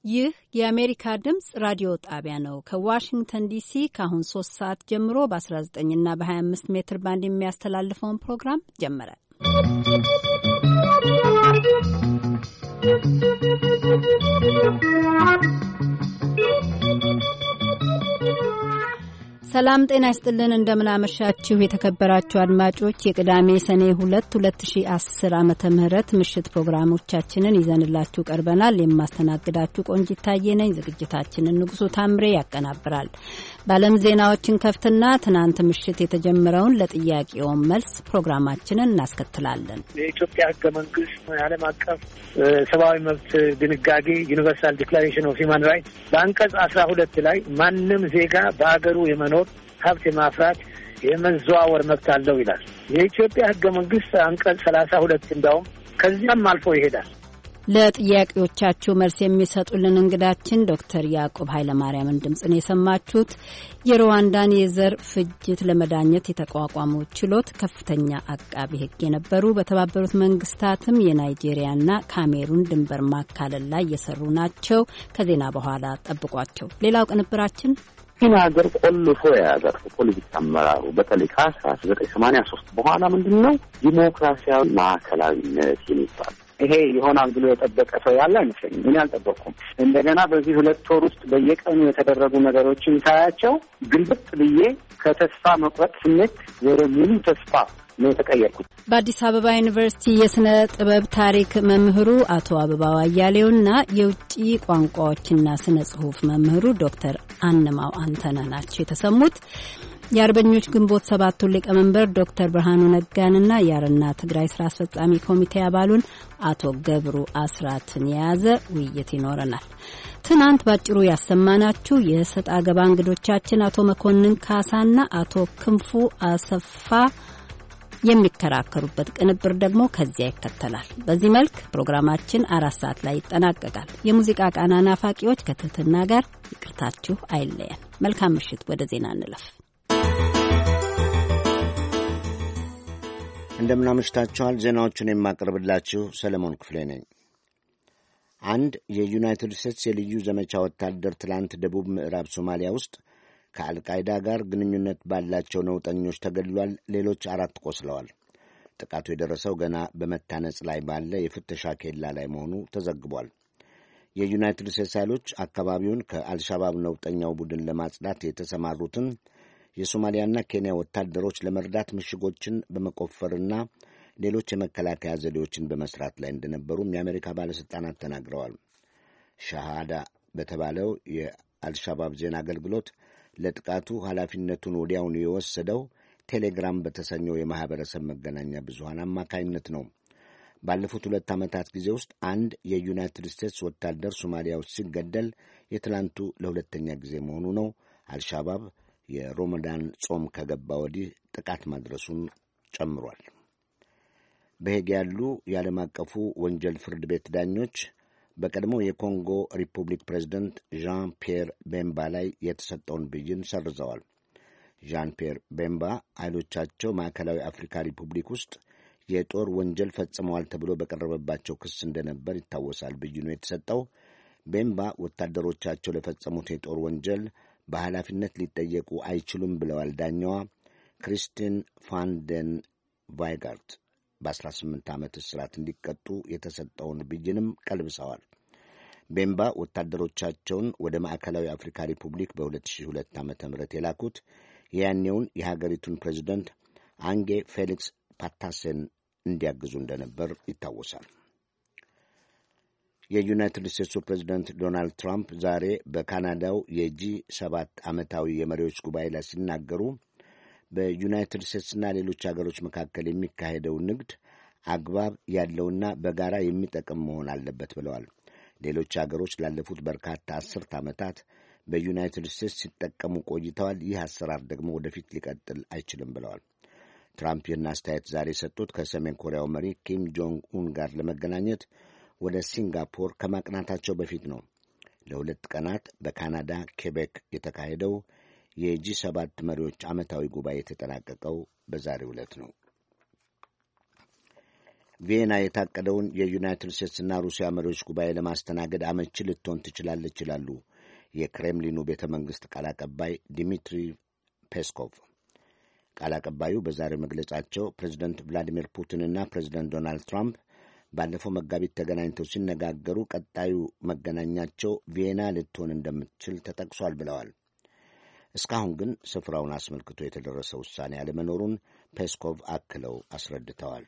ይህ የአሜሪካ ድምፅ ራዲዮ ጣቢያ ነው። ከዋሽንግተን ዲሲ ከአሁን 3 ሰዓት ጀምሮ በ19 እና በ25 ሜትር ባንድ የሚያስተላልፈውን ፕሮግራም ጀመረ። ሰላም ጤና ይስጥልን። እንደምናመሻችሁ የተከበራችሁ አድማጮች የቅዳሜ ሰኔ 2 2010 ዓመተ ምህረት ምሽት ፕሮግራሞቻችንን ይዘንላችሁ ቀርበናል። የማስተናግዳችሁ ቆንጂት ታዬ ነኝ። ዝግጅታችንን ንጉሱ ታምሬ ያቀናብራል። በዓለም ዜናዎችን ከፍትና ትናንት ምሽት የተጀመረውን ለጥያቄው መልስ ፕሮግራማችንን እናስከትላለን። የኢትዮጵያ ሕገ መንግስት ዓለም አቀፍ ሰብአዊ መብት ድንጋጌ ዩኒቨርሳል ዲክላሬሽን ኦፍ ሂውማን ራይትስ በአንቀጽ 12 ላይ ማንም ዜጋ በአገሩ የመኖር ሀብት የማፍራት የመዘዋወር መብት አለው ይላል። የኢትዮጵያ ሕገ መንግስት አንቀጽ 32 እንዳውም ከዚያም አልፎ ይሄዳል። ለጥያቄዎቻችሁ መልስ የሚሰጡልን እንግዳችን ዶክተር ያዕቆብ ኃይለማርያምን ድምጽ ነው የሰማችሁት። የሩዋንዳን የዘር ፍጅት ለመዳኘት የተቋቋመው ችሎት ከፍተኛ አቃቢ ሕግ የነበሩ በተባበሩት መንግስታትም የናይጄሪያና ካሜሩን ድንበር ማካለል ላይ የሰሩ ናቸው። ከዜና በኋላ ጠብቋቸው። ሌላው ቅንብራችን ይህን ሀገር ቆልፎ የያዘ ፖለቲካ አመራሩ በተለይ ከ1983 በኋላ ምንድን ነው ዲሞክራሲያዊ ማዕከላዊነት የሚባል ይሄ ይሆናል ብሎ የጠበቀ ሰው ያለ አይመስለኝም። እኔ አልጠበቅኩም። እንደገና በዚህ 2 ወር ውስጥ በየቀኑ የተደረጉ ነገሮችን ሳያቸው ግልብጥ ብዬ ከተስፋ መቁረጥ ስሜት ወደ ሙሉ ተስፋ ነው የተቀየርኩት። በአዲስ አበባ ዩኒቨርሲቲ የስነ ጥበብ ታሪክ መምህሩ አቶ አበባው አያሌውና የውጭ ቋንቋዎችና ስነ ጽሁፍ መምህሩ ዶክተር አንማው አንተነህ ናቸው የተሰሙት። የአርበኞች ግንቦት 7 ሊቀመንበር ዶክተር ብርሃኑ ነጋንና የአረና ትግራይ ስራ አስፈጻሚ ኮሚቴ አባሉን አቶ ገብሩ አስራትን የያዘ ውይይት ይኖረናል። ትናንት ባጭሩ ያሰማናችሁ የሰጥ አገባ እንግዶቻችን አቶ መኮንን ካሳና አቶ ክንፉ አሰፋ የሚከራከሩበት ቅንብር ደግሞ ከዚያ ይከተላል። በዚህ መልክ ፕሮግራማችን 4 ሰዓት ላይ ይጠናቀቃል። የሙዚቃ ቃና ናፋቂዎች ከትህትና ጋር ይቅርታችሁ አይለየን። መልካም ምሽት። ወደ ዜና እንለፍ። እንደምናመሽታችኋል። ዜናዎቹን የማቀርብላችሁ ሰለሞን ክፍሌ ነኝ። አንድ የዩናይትድ ስቴትስ የልዩ ዘመቻ ወታደር ትላንት ደቡብ ምዕራብ ሶማሊያ ውስጥ ከአልቃይዳ ጋር ግንኙነት ባላቸው ነውጠኞች ተገድሏል። ሌሎች 4 ቆስለዋል። ጥቃቱ የደረሰው ገና በመታነጽ ላይ ባለ የፍተሻ ኬላ ላይ መሆኑ ተዘግቧል። የዩናይትድ ስቴትስ ኃይሎች አካባቢውን ከአልሻባብ ነውጠኛው ቡድን ለማጽዳት የተሰማሩትን የሶማሊያና ኬንያ ወታደሮች ለመርዳት ምሽጎችን በመቆፈርና ሌሎች የመከላከያ ዘዴዎችን በመስራት ላይ እንደነበሩም የአሜሪካ ባለሥልጣናት ተናግረዋል። ሻሃዳ በተባለው የአልሻባብ ዜና አገልግሎት ለጥቃቱ ኃላፊነቱን ወዲያውኑ የወሰደው ቴሌግራም በተሰኘው የማኅበረሰብ መገናኛ ብዙሃን አማካይነት ነው። ባለፉት 2 ዓመታት ጊዜ ውስጥ አንድ የዩናይትድ ስቴትስ ወታደር ሶማሊያ ውስጥ ሲገደል የትላንቱ ለሁለተኛ ጊዜ መሆኑ ነው። አልሻባብ የሮመዳን ጾም ከገባ ወዲህ ጥቃት ማድረሱን ጨምሯል። በሄግ ያሉ የዓለም አቀፉ ወንጀል ፍርድ ቤት ዳኞች በቀድሞ የኮንጎ ሪፑብሊክ ፕሬዝደንት ዣን ፒየር ቤምባ ላይ የተሰጠውን ብይን ሰርዘዋል። ዣን ፒየር ቤምባ ኃይሎቻቸው ማዕከላዊ አፍሪካ ሪፑብሊክ ውስጥ የጦር ወንጀል ፈጽመዋል ተብሎ በቀረበባቸው ክስ እንደነበር ይታወሳል። ብይኑ የተሰጠው ቤምባ ወታደሮቻቸው ለፈጸሙት የጦር ወንጀል በኃላፊነት ሊጠየቁ አይችሉም ብለዋል ዳኛዋ ክሪስቲን ፋንደን ቫይጋርት በ18 ዓመት እስራት እንዲቀጡ የተሰጠውን ብይንም ቀልብሰዋል። ቤምባ ወታደሮቻቸውን ወደ ማዕከላዊ አፍሪካ ሪፑብሊክ በ2002 ዓ.ም የላኩት የያኔውን የሀገሪቱን ፕሬዚደንት አንጌ ፌሊክስ ፓታሴን እንዲያግዙ እንደነበር ይታወሳል። የዩናይትድ ስቴትሱ ፕሬዚደንት ዶናልድ ትራምፕ ዛሬ በካናዳው የጂ7 ዓመታዊ የመሪዎች ጉባኤ ላይ ሲናገሩ በዩናይትድ ስቴትስና ሌሎች አገሮች መካከል የሚካሄደው ንግድ አግባብ ያለውና በጋራ የሚጠቅም መሆን አለበት ብለዋል። ሌሎች አገሮች ላለፉት በርካታ 10 ዓመታት በዩናይትድ ስቴትስ ሲጠቀሙ ቆይተዋል። ይህ አሰራር ደግሞ ወደፊት ሊቀጥል አይችልም ብለዋል። ትራምፕ ይህን አስተያየት ዛሬ የሰጡት ከሰሜን ኮሪያው መሪ ኪም ጆንግ ኡን ጋር ለመገናኘት ወደ ሲንጋፖር ከማቅናታቸው በፊት ነው። ለ2 ቀናት በካናዳ ኬቤክ የተካሄደው የጂ7 መሪዎች ዓመታዊ ጉባኤ የተጠናቀቀው በዛሬው ዕለት ነው። ቪየና የታቀደውን የዩናይትድ ስቴትስና ሩሲያ መሪዎች ጉባኤ ለማስተናገድ አመቺ ልትሆን ትችላለች ይላሉ የክሬምሊኑ ቤተ መንግሥት ቃል አቀባይ ዲሚትሪ ፔስኮቭ። ቃል አቀባዩ በዛሬው መግለጫቸው ፕሬዚደንት ቭላዲሚር ፑቲንና ፕሬዚደንት ዶናልድ ትራምፕ ባለፈው መጋቢት ተገናኝተው ሲነጋገሩ ቀጣዩ መገናኛቸው ቪየና ልትሆን እንደምትችል ተጠቅሷል ብለዋል። እስካሁን ግን ስፍራውን አስመልክቶ የተደረሰ ውሳኔ አለመኖሩን ፔስኮቭ አክለው አስረድተዋል።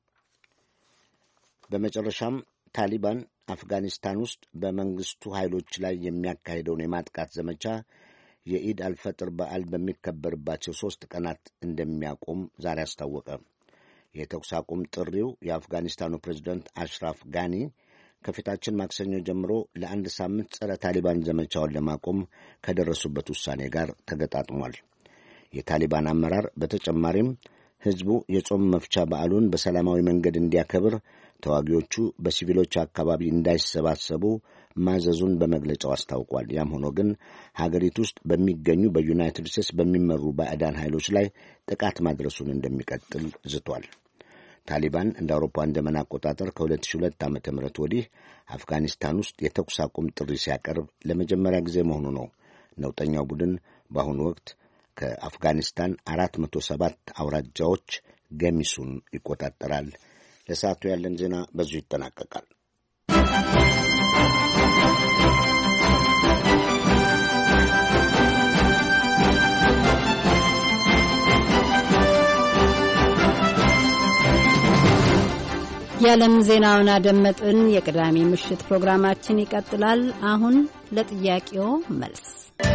በመጨረሻም ታሊባን አፍጋኒስታን ውስጥ በመንግሥቱ ኃይሎች ላይ የሚያካሂደውን የማጥቃት ዘመቻ የኢድ አልፈጥር በዓል በሚከበርባቸው 3 ቀናት እንደሚያቆም ዛሬ አስታወቀ። የተኩስ አቁም ጥሪው የአፍጋኒስታኑ ፕሬዝደንት አሽራፍ ጋኒ ከፊታችን ማክሰኞ ጀምሮ ለ1 ሳምንት ጸረ ታሊባን ዘመቻውን ለማቆም ከደረሱበት ውሳኔ ጋር ተገጣጥሟል። የታሊባን አመራር በተጨማሪም ሕዝቡ የጾም መፍቻ በዓሉን በሰላማዊ መንገድ እንዲያከብር፣ ተዋጊዎቹ በሲቪሎች አካባቢ እንዳይሰባሰቡ ማዘዙን በመግለጫው አስታውቋል። ያም ሆኖ ግን ሀገሪቱ ውስጥ በሚገኙ በዩናይትድ ስቴትስ በሚመሩ ባዕዳን ኃይሎች ላይ ጥቃት ማድረሱን እንደሚቀጥል ዝቷል። ታሊባን እንደ አውሮፓውያን ዘመን አቆጣጠር ከ2002 ዓ.ም ወዲህ አፍጋኒስታን ውስጥ የተኩስ አቁም ጥሪ ሲያቀርብ ለመጀመሪያ ጊዜ መሆኑ ነው። ነውጠኛው ቡድን በአሁኑ ወቅት ከአፍጋኒስታን 407 አውራጃዎች ገሚሱን ይቆጣጠራል። ለሰዓቱ ያለን ዜና በዚሁ ይጠናቀቃል። የዓለም ዜናውን አደመጥን። የቅዳሜ ምሽት ፕሮግራማችን ይቀጥላል። አሁን ለጥያቄው መልስ።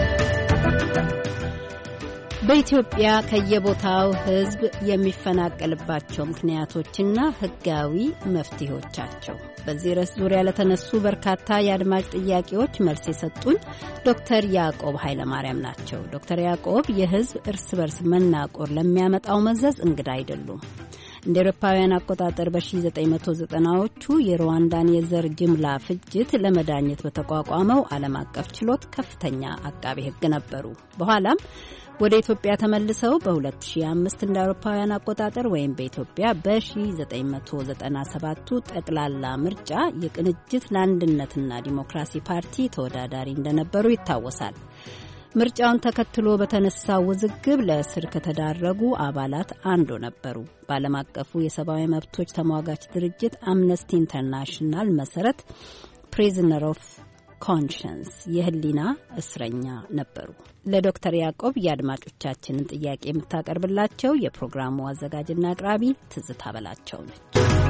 በኢትዮጵያ ከየቦታው ሕዝብ የሚፈናቀልባቸው ምክንያቶችና ሕጋዊ መፍትሄዎቻቸው፣ በዚህ ርዕስ ዙሪያ ለተነሱ በርካታ የአድማጭ ጥያቄዎች መልስ የሰጡን ዶክተር ያዕቆብ ኃይለማርያም ናቸው። ዶክተር ያዕቆብ የሕዝብ እርስ በርስ መናቆር ለሚያመጣው መዘዝ እንግዳ አይደሉም። እንደ አውሮፓውያን አቆጣጠር በ1990ዎቹ የሩዋንዳን የዘር ጅምላ ፍጅት ለመዳኘት በተቋቋመው ዓለም አቀፍ ችሎት ከፍተኛ አቃቤ ሕግ ነበሩ። በኋላም ወደ ኢትዮጵያ ተመልሰው በ2005 እንደ አውሮፓውያን አቆጣጠር ወይም በኢትዮጵያ በ1997ቱ ጠቅላላ ምርጫ የቅንጅት ለአንድነትና ዲሞክራሲ ፓርቲ ተወዳዳሪ እንደነበሩ ይታወሳል። ምርጫውን ተከትሎ በተነሳው ውዝግብ ለእስር ከተዳረጉ አባላት አንዱ ነበሩ። በዓለም አቀፉ የሰብአዊ መብቶች ተሟጋች ድርጅት አምነስቲ ኢንተርናሽናል መሰረት ፕሪዝነር ኦፍ ኮንሸንስ የህሊና እስረኛ ነበሩ። ለዶክተር ያዕቆብ የአድማጮቻችንን ጥያቄ የምታቀርብላቸው የፕሮግራሙ አዘጋጅና አቅራቢ ትዝታ በላቸው ነች።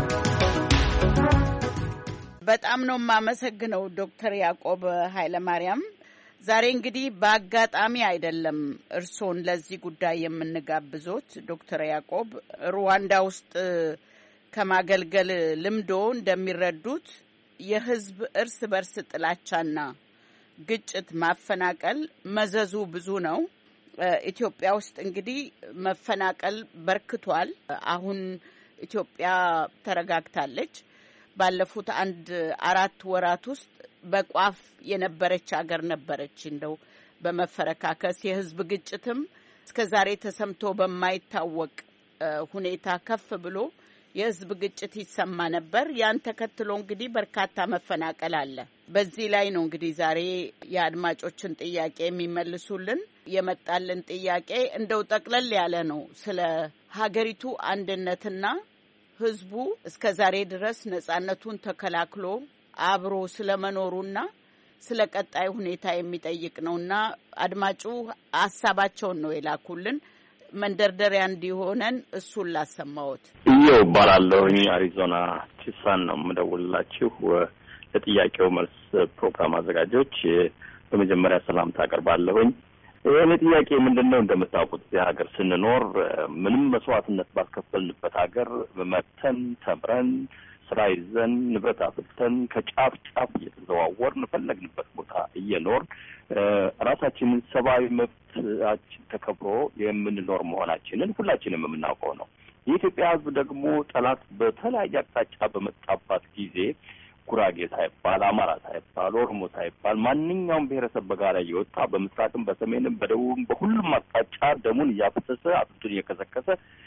በጣም ነው የማመሰግነው ዶክተር ያዕቆብ ኃይለማርያም። ዛሬ እንግዲህ በአጋጣሚ አይደለም እርሶን ለዚህ ጉዳይ የምንጋብዞት። ዶክተር ያዕቆብ ሩዋንዳ ውስጥ ከማገልገል ልምዶ እንደሚረዱት የህዝብ እርስ በርስ ጥላቻና ግጭት፣ ማፈናቀል መዘዙ ብዙ ነው። ኢትዮጵያ ውስጥ እንግዲህ መፈናቀል በርክቷል። አሁን ኢትዮጵያ ተረጋግታለች። ባለፉት 4 ወራት ውስጥ በቋፍ የነበረች ሀገር ነበረች። እንደው በመፈረካከስ የህዝብ ግጭትም እስከዛሬ ተሰምቶ በማይታወቅ ሁኔታ ከፍ ብሎ የህዝብ ግጭት ይሰማ ነበር። ያን ተከትሎ እንግዲህ በርካታ መፈናቀል አለ። በዚህ ላይ ነው እንግዲህ ዛሬ የአድማጮችን ጥያቄ የሚመልሱልን። የመጣልን ጥያቄ እንደው ጠቅለል ያለ ነው። ስለ ሀገሪቱ አንድነትና ህዝቡ እስከዛሬ ድረስ ነጻነቱን ተከላክሎ አብሮ ስለመኖሩና ስለ ቀጣይ ሁኔታ የሚጠይቅ ነውና አድማጩ ሐሳባቸውን ነው የላኩልን። መንደርደሪያ እንዲሆነን እሱን ላሰማዎት። ይኸው ባላለሁኝ አሪዞና ቺሳን ነው የምደውልላችሁ። ለጥያቄው መልስ ፕሮግራም አዘጋጆች በመጀመሪያ ሰላምታ አቀርባለሁኝ። የኔ ጥያቄ ምንድነው? እንደምታውቁት እዚህ ሀገር ስንኖር ምንም መስዋዕትነት ባስከፈልንበት ሀገር መተን ተምረን ስራ ይዘን ንብረት አፍርተን ከጫፍ ጫፍ እየተዘዋወርን ፈለግንበት ቦታ እየኖር ራሳችንን ሰብአዊ መብታችን ተከብሮ የምንኖር መሆናችንን ሁላችንም የምናውቀው ነው። የኢትዮጵያ ሕዝብ ደግሞ ጠላት በተለያየ አቅጣጫ በመጣባት ጊዜ ጉራጌ ሳይባል፣ አማራ ሳይባል፣ ኦሮሞ ሳይባል ማንኛውም ብሔረሰብ በጋራ እየወጣ በምስራቅም በሰሜንም በደቡብም በሁሉም አቅጣጫ ደሙን እያፈሰሰ አጥንቱን እየከሰከሰ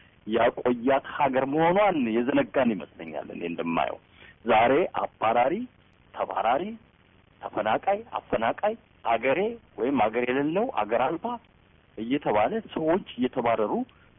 ያቆያት ሀገር መሆኗን የዘነጋን ይመስለኛል። እኔ እንደማየው ዛሬ አባራሪ፣ ተባራሪ፣ ተፈናቃይ፣ አፈናቃይ፣ አገሬ ወይም አገር የሌለው አገር አልባ እየተባለ ሰዎች እየተባረሩ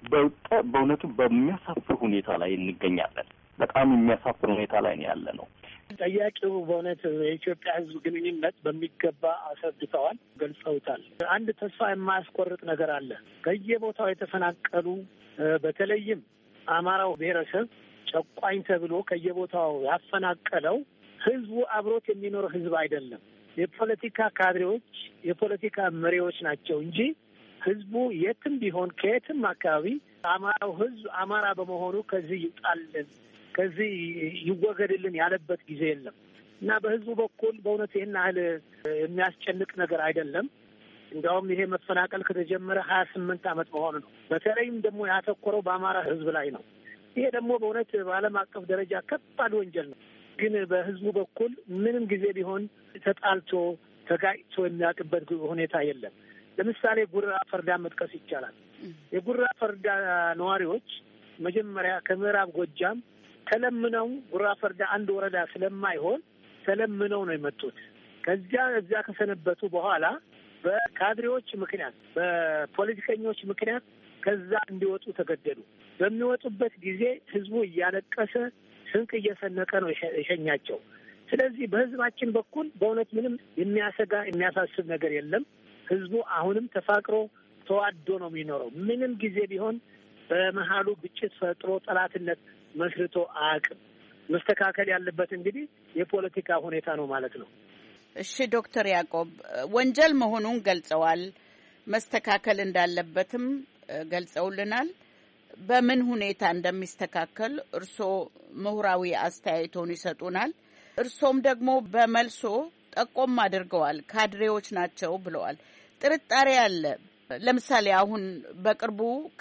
በእውነቱ በሚያሳፍር ሁኔታ ላይ እንገኛለን። በጣም የሚያሳፍር ሁኔታ ላይ ነው ያለ ነው። ጠያቂው በእውነት የኢትዮጵያ ሕዝብ ግንኙነት በሚገባ አስረድተዋል፣ ገልጸውታል። አንድ ተስፋ የማያስቆርጥ ነገር አለ። ከየቦታው የተፈናቀሉ በተለይም አማራው ብሔረሰብ ጨቋኝ ተብሎ ከየቦታው ያፈናቀለው ሕዝቡ አብሮት የሚኖር ሕዝብ አይደለም። የፖለቲካ ካድሬዎች፣ የፖለቲካ መሪዎች ናቸው እንጂ ሕዝቡ የትም ቢሆን ከየትም አካባቢ አማራው ሕዝብ አማራ በመሆኑ ከዚህ ይውጣልን፣ ከዚህ ይወገድልን ያለበት ጊዜ የለም እና በሕዝቡ በኩል በእውነት ይህን ያህል የሚያስጨንቅ ነገር አይደለም። እንዲያውም ይሄ መፈናቀል ከተጀመረ 28 ዓመት መሆኑ ነው። በተለይም ደግሞ ያተኮረው በአማራ ሕዝብ ላይ ነው። ይሄ ደግሞ በእውነት በዓለም አቀፍ ደረጃ ከባድ ወንጀል ነው። ግን በሕዝቡ በኩል ምንም ጊዜ ቢሆን ተጣልቶ ተጋጭቶ የሚያውቅበት ሁኔታ የለም። ለምሳሌ ጉራ ፈርዳ መጥቀስ ይቻላል። የጉራ ፈርዳ ነዋሪዎች መጀመሪያ ከምዕራብ ጎጃም ተለምነው ጉራ ፈርዳ አንድ ወረዳ ስለማይሆን ተለምነው ነው የመጡት። እዚያ ከሰነበቱ በኋላ በካድሬዎች ምክንያት፣ በፖለቲከኞች ምክንያት ከዛ እንዲወጡ ተገደዱ። በሚወጡበት ጊዜ ህዝቡ እያለቀሰ ስንቅ እየሰነቀ ነው የሸኛቸው። ስለዚህ በህዝባችን በኩል በእውነት ምንም የሚያሰጋ የሚያሳስብ ነገር የለም። ህዝቡ አሁንም ተፋቅሮ ተዋዶ ነው የሚኖረው። ምንም ጊዜ ቢሆን በመሀሉ ግጭት ፈጥሮ ጠላትነት መስርቶ አያውቅም። መስተካከል ያለበት እንግዲህ የፖለቲካ ሁኔታ ነው ማለት ነው። እሺ ዶክተር ያዕቆብ ወንጀል መሆኑን ገልጸዋል። መስተካከል እንዳለበትም ገልጸውልናል። በምን ሁኔታ እንደሚስተካከል እርስዎ ምሁራዊ አስተያየቶን ይሰጡናል። እርሶም ደግሞ በመልሶ ጠቆም አድርገዋል። ካድሬዎች ናቸው ብለዋል። ጥርጣሬ አለ። ለምሳሌ አሁን በቅርቡ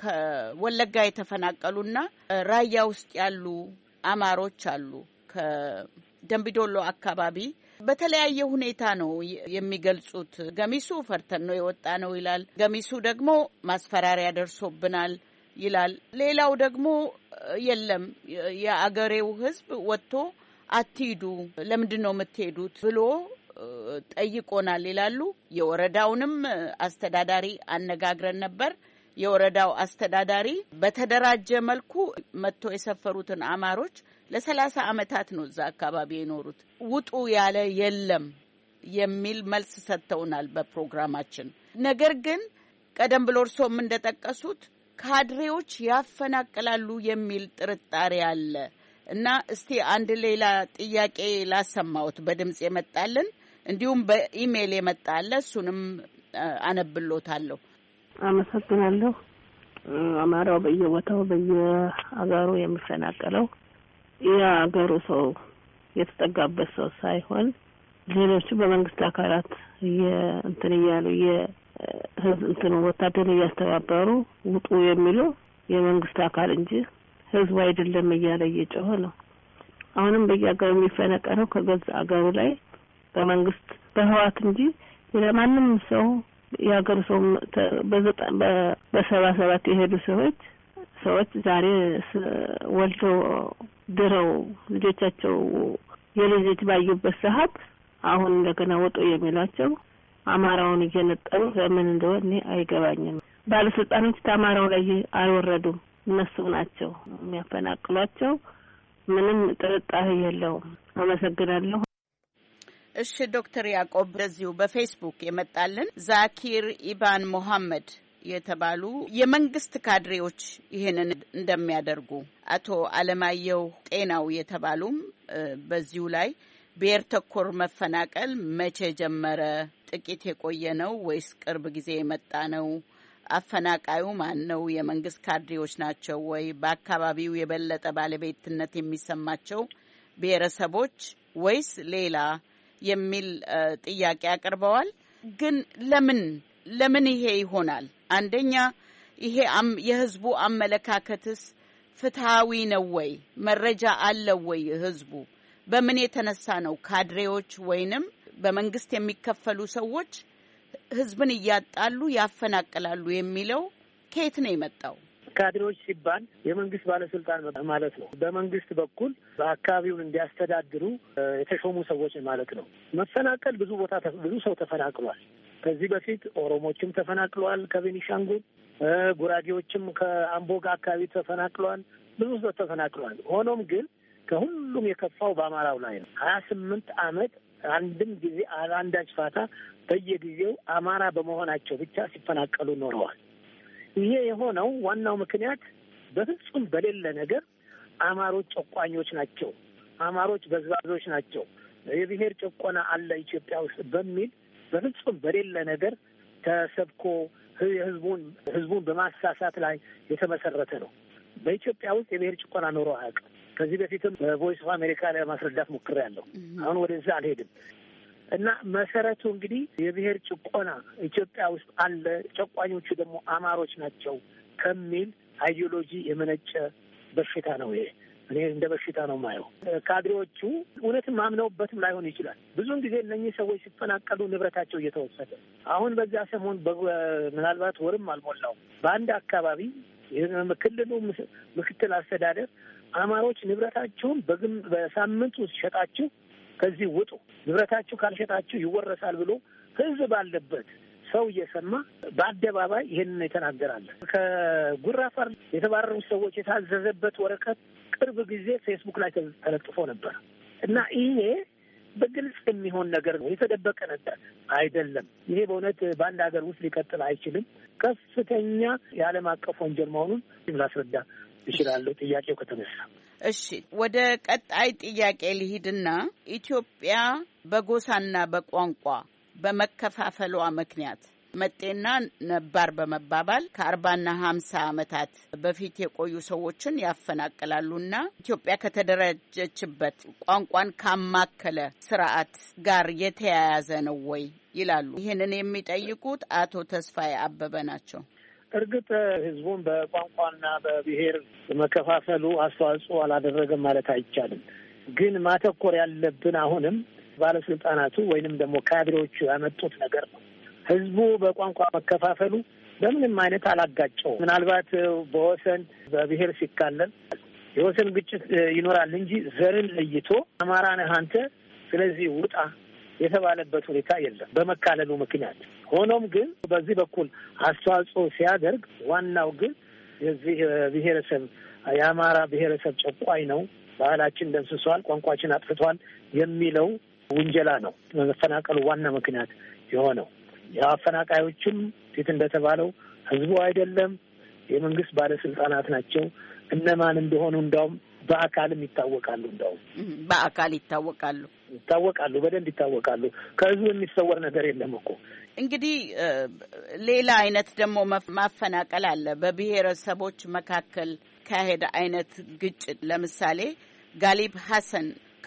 ከወለጋ የተፈናቀሉና ራያ ውስጥ ያሉ አማሮች አሉ። ከደምቢዶሎ አካባቢ በተለያየ ሁኔታ ነው የሚገልጹት። ገሚሱ ፈርተን ነው የወጣ ነው ይላል። ገሚሱ ደግሞ ማስፈራሪያ ደርሶብናል ይላል። ሌላው ደግሞ የለም የአገሬው ሕዝብ ወጥቶ አትሂዱ፣ ለምንድን ነው የምትሄዱት ብሎ ጠይቆናል ይላሉ። የወረዳውንም አስተዳዳሪ አነጋግረን ነበር። የወረዳው አስተዳዳሪ በተደራጀ መልኩ መጥቶ የሰፈሩትን አማሮች ለ30 ዓመታት ነው እዛ አካባቢ የኖሩት፣ ውጡ ያለ የለም የሚል መልስ ሰጥተውናል በፕሮግራማችን። ነገር ግን ቀደም ብሎ እርሶም እንደጠቀሱት ካድሬዎች ያፈናቅላሉ የሚል ጥርጣሬ አለ እና እስቲ አንድ ሌላ ጥያቄ ላሰማዎት በድምጽ የመጣልን እንዲሁም በኢሜይል የመጣለ እሱንም አነብሎታለሁ። አመሰግናለሁ። አማራው በየቦታው በየአገሩ የሚፈናቀለው የአገሩ ሰው የተጠጋበት ሰው ሳይሆን ሌሎቹ በመንግስት አካላት እንትን እያሉ የህዝብ ወታደር እያስተባበሩ ውጡ የሚሉ የመንግስት አካል እንጂ ህዝቡ አይደለም እያለ እየጮኸ ነው። አሁንም በየአገሩ የሚፈናቀለው ከገዛ አገሩ ላይ በመንግስት በህዋት እንጂ ለማንም ሰው የአገሩ ሰው በ77 የሄዱ ሰዎች ዛሬ ወልደው ድረው ልጆቻቸው የልጆች ባዩበት ሰዓት አሁን እንደገና ወጡ የሚላቸው አማራውን እየነጠሩ ለምን እንደሆነ አይገባኝም። ባለስልጣኖች አማራው ላይ አልወረዱም። እነሱ ናቸው የሚያፈናቅሏቸው። ምንም ጥርጣሬ የለውም። አመሰግናለሁ። እሺ ዶክተር ያዕቆብ በዚሁ በፌስቡክ የመጣልን ዛኪር ኢባን መሐመድ የተባሉ የመንግስት ካድሬዎች ይሄንን እንደሚያደርጉ፣ አቶ አለማየሁ ጤናው የተባሉም በዚሁ ላይ ብሔር ተኮር መፈናቀል መቼ ጀመረ? ጥቂት የቆየ ነው ወይስ ቅርብ ጊዜ የመጣ ነው? አፈናቃዩ ማን ነው? የመንግስት ካድሬዎች ናቸው ወይ? በአካባቢው የበለጠ ባለቤትነት የሚሰማቸው ብሔረሰቦች ወይስ ሌላ የሚል ጥያቄ አቅርበዋል። ግን ለምን ይሄ ይሆናል? አንደኛ ይሄ የህዝቡ አመለካከትስ ፍትሃዊ ነው ወይ? መረጃ አለው ወይ ህዝቡ? በምን የተነሳ ነው ካድሬዎች ወይንም በመንግስት የሚከፈሉ ሰዎች ህዝብን እያጣሉ ያፈናቅላሉ የሚለው ከየት ነው የመጣው? ካድሬዎች ሲባል የመንግስት ባለስልጣን ማለት ነው። በመንግስት በኩል በአካባቢውን እንዲያስተዳድሩ የተሾሙ ሰዎች ማለት ነው። መፈናቀል ብዙ ቦታ ብዙ ሰው ተፈናቅሏል። ከዚህ በፊት ኦሮሞችም ተፈናቅለዋል ከቤኒሻንጉል፣ ጉራጌዎችም ከአምቦጋ አካባቢ ተፈናቅለዋል። ብዙ ሰው ተፈናቅለዋል። ሆኖም ግን ከሁሉም የከፋው በአማራው ላይ ነው። 28 ዓመት አንድም ጊዜ አንዳች ፋታ በየጊዜው አማራ በመሆናቸው ብቻ ሲፈናቀሉ ኖረዋል። ይሄ የሆነው ዋናው ምክንያት በፍጹም በሌለ ነገር አማሮች ጨቋኞች ናቸው፣ አማሮች በዝባዦች ናቸው፣ የብሔር ጭቆና አለ ኢትዮጵያ ውስጥ በሚል በፍጹም በሌለ ነገር ተሰብኮ ህዝቡን በማሳሳት ላይ የተመሰረተ ነው። በኢትዮጵያ ውስጥ የብሔር ጭቆና ኖሮ አያውቅም። ከዚህ በፊትም በቮይስ ኦፍ አሜሪካ ላይ ማስረዳት ሞክሬያለሁ። አሁን ወደዛ አልሄድም እና መሰረቱ እንግዲህ የብሔር ጭቆና ኢትዮጵያ ውስጥ አለ፣ ጨቋኞቹ ደግሞ አማሮች ናቸው ከሚል አይዲዮሎጂ የመነጨ በሽታ ነው ይሄ። እኔ እንደ በሽታ ነው የማየው። ካድሬዎቹ እውነትም ማምነውበትም ላይሆን ይችላል። ብዙውን ጊዜ እነኚህ ሰዎች ሲፈናቀሉ ንብረታቸው እየተወሰደ አሁን በዚያ ሰሞን ምናልባት ወርም አልሞላው በአንድ አካባቢ ክልሉ ምክትል አስተዳደር አማሮች ንብረታችሁን በሳምንት ውስጥ ሸጣችሁ ከዚህ ውጡ፣ ንብረታችሁ ካልሸጣችሁ ይወረሳል ብሎ ህዝብ ባለበት ሰው እየሰማ በአደባባይ ይሄንን የተናገራለ። ከጉራ ፈርዳ የተባረሩ ሰዎች የታዘዘበት ወረቀት ቅርብ ጊዜ ፌስቡክ ላይ ተለጥፎ ነበር እና ይሄ በግልጽ የሚሆን ነገር ነው፣ የተደበቀ ነገር አይደለም። ይሄ በእውነት በአንድ ሀገር ውስጥ ሊቀጥል አይችልም። ከፍተኛ የዓለም አቀፍ ወንጀል መሆኑን ላስረዳ ይችላለሁ ጥያቄው ከተነሳ። እሺ፣ ወደ ቀጣይ ጥያቄ ልሂድና ኢትዮጵያ በጎሳና በቋንቋ በመከፋፈሏ ምክንያት መጤና ነባር በመባባል ከ40ና 50 ዓመታት በፊት የቆዩ ሰዎችን ያፈናቅላሉና ኢትዮጵያ ከተደራጀችበት ቋንቋን ካማከለ ስርዓት ጋር የተያያዘ ነው ወይ ይላሉ። ይህንን የሚጠይቁት አቶ ተስፋዬ አበበ ናቸው። እርግጥ ህዝቡን በቋንቋና በብሔር መከፋፈሉ አስተዋጽኦ አላደረገም ማለት አይቻልም። ግን ማተኮር ያለብን አሁንም ባለስልጣናቱ ወይንም ደግሞ ካድሬዎቹ ያመጡት ነገር ነው። ህዝቡ በቋንቋ መከፋፈሉ በምንም አይነት አላጋጨው። ምናልባት በወሰን በብሔር ሲካለል የወሰን ግጭት ይኖራል እንጂ ዘርን ለይቶ አማራ ነህ አንተ ስለዚህ ውጣ የተባለበት ሁኔታ የለም በመካለሉ ምክንያት። ሆኖም ግን በዚህ በኩል አስተዋጽኦ ሲያደርግ ዋናው ግን የዚህ ብሔረሰብ የአማራ ብሔረሰብ ጨቋኝ ነው፣ ባህላችን ደምስሷል፣ ቋንቋችን አጥፍቷል የሚለው ውንጀላ ነው መፈናቀሉ ዋና ምክንያት የሆነው። የአፈናቃዮችም ፊት እንደተባለው ህዝቡ አይደለም፣ የመንግስት ባለስልጣናት ናቸው። እነማን እንደሆኑ እንዳውም በአካልም ይታወቃሉ። እንዳውም በአካል ይታወቃሉ፣ በደንብ ይታወቃሉ። ከህዝቡ የሚሰወር ነገር የለም እኮ። እንግዲህ ሌላ አይነት ደግሞ ማፈናቀል አለ። በብሔረሰቦች መካከል ካሄደ አይነት ግጭት ለምሳሌ ጋሊብ ሐሰን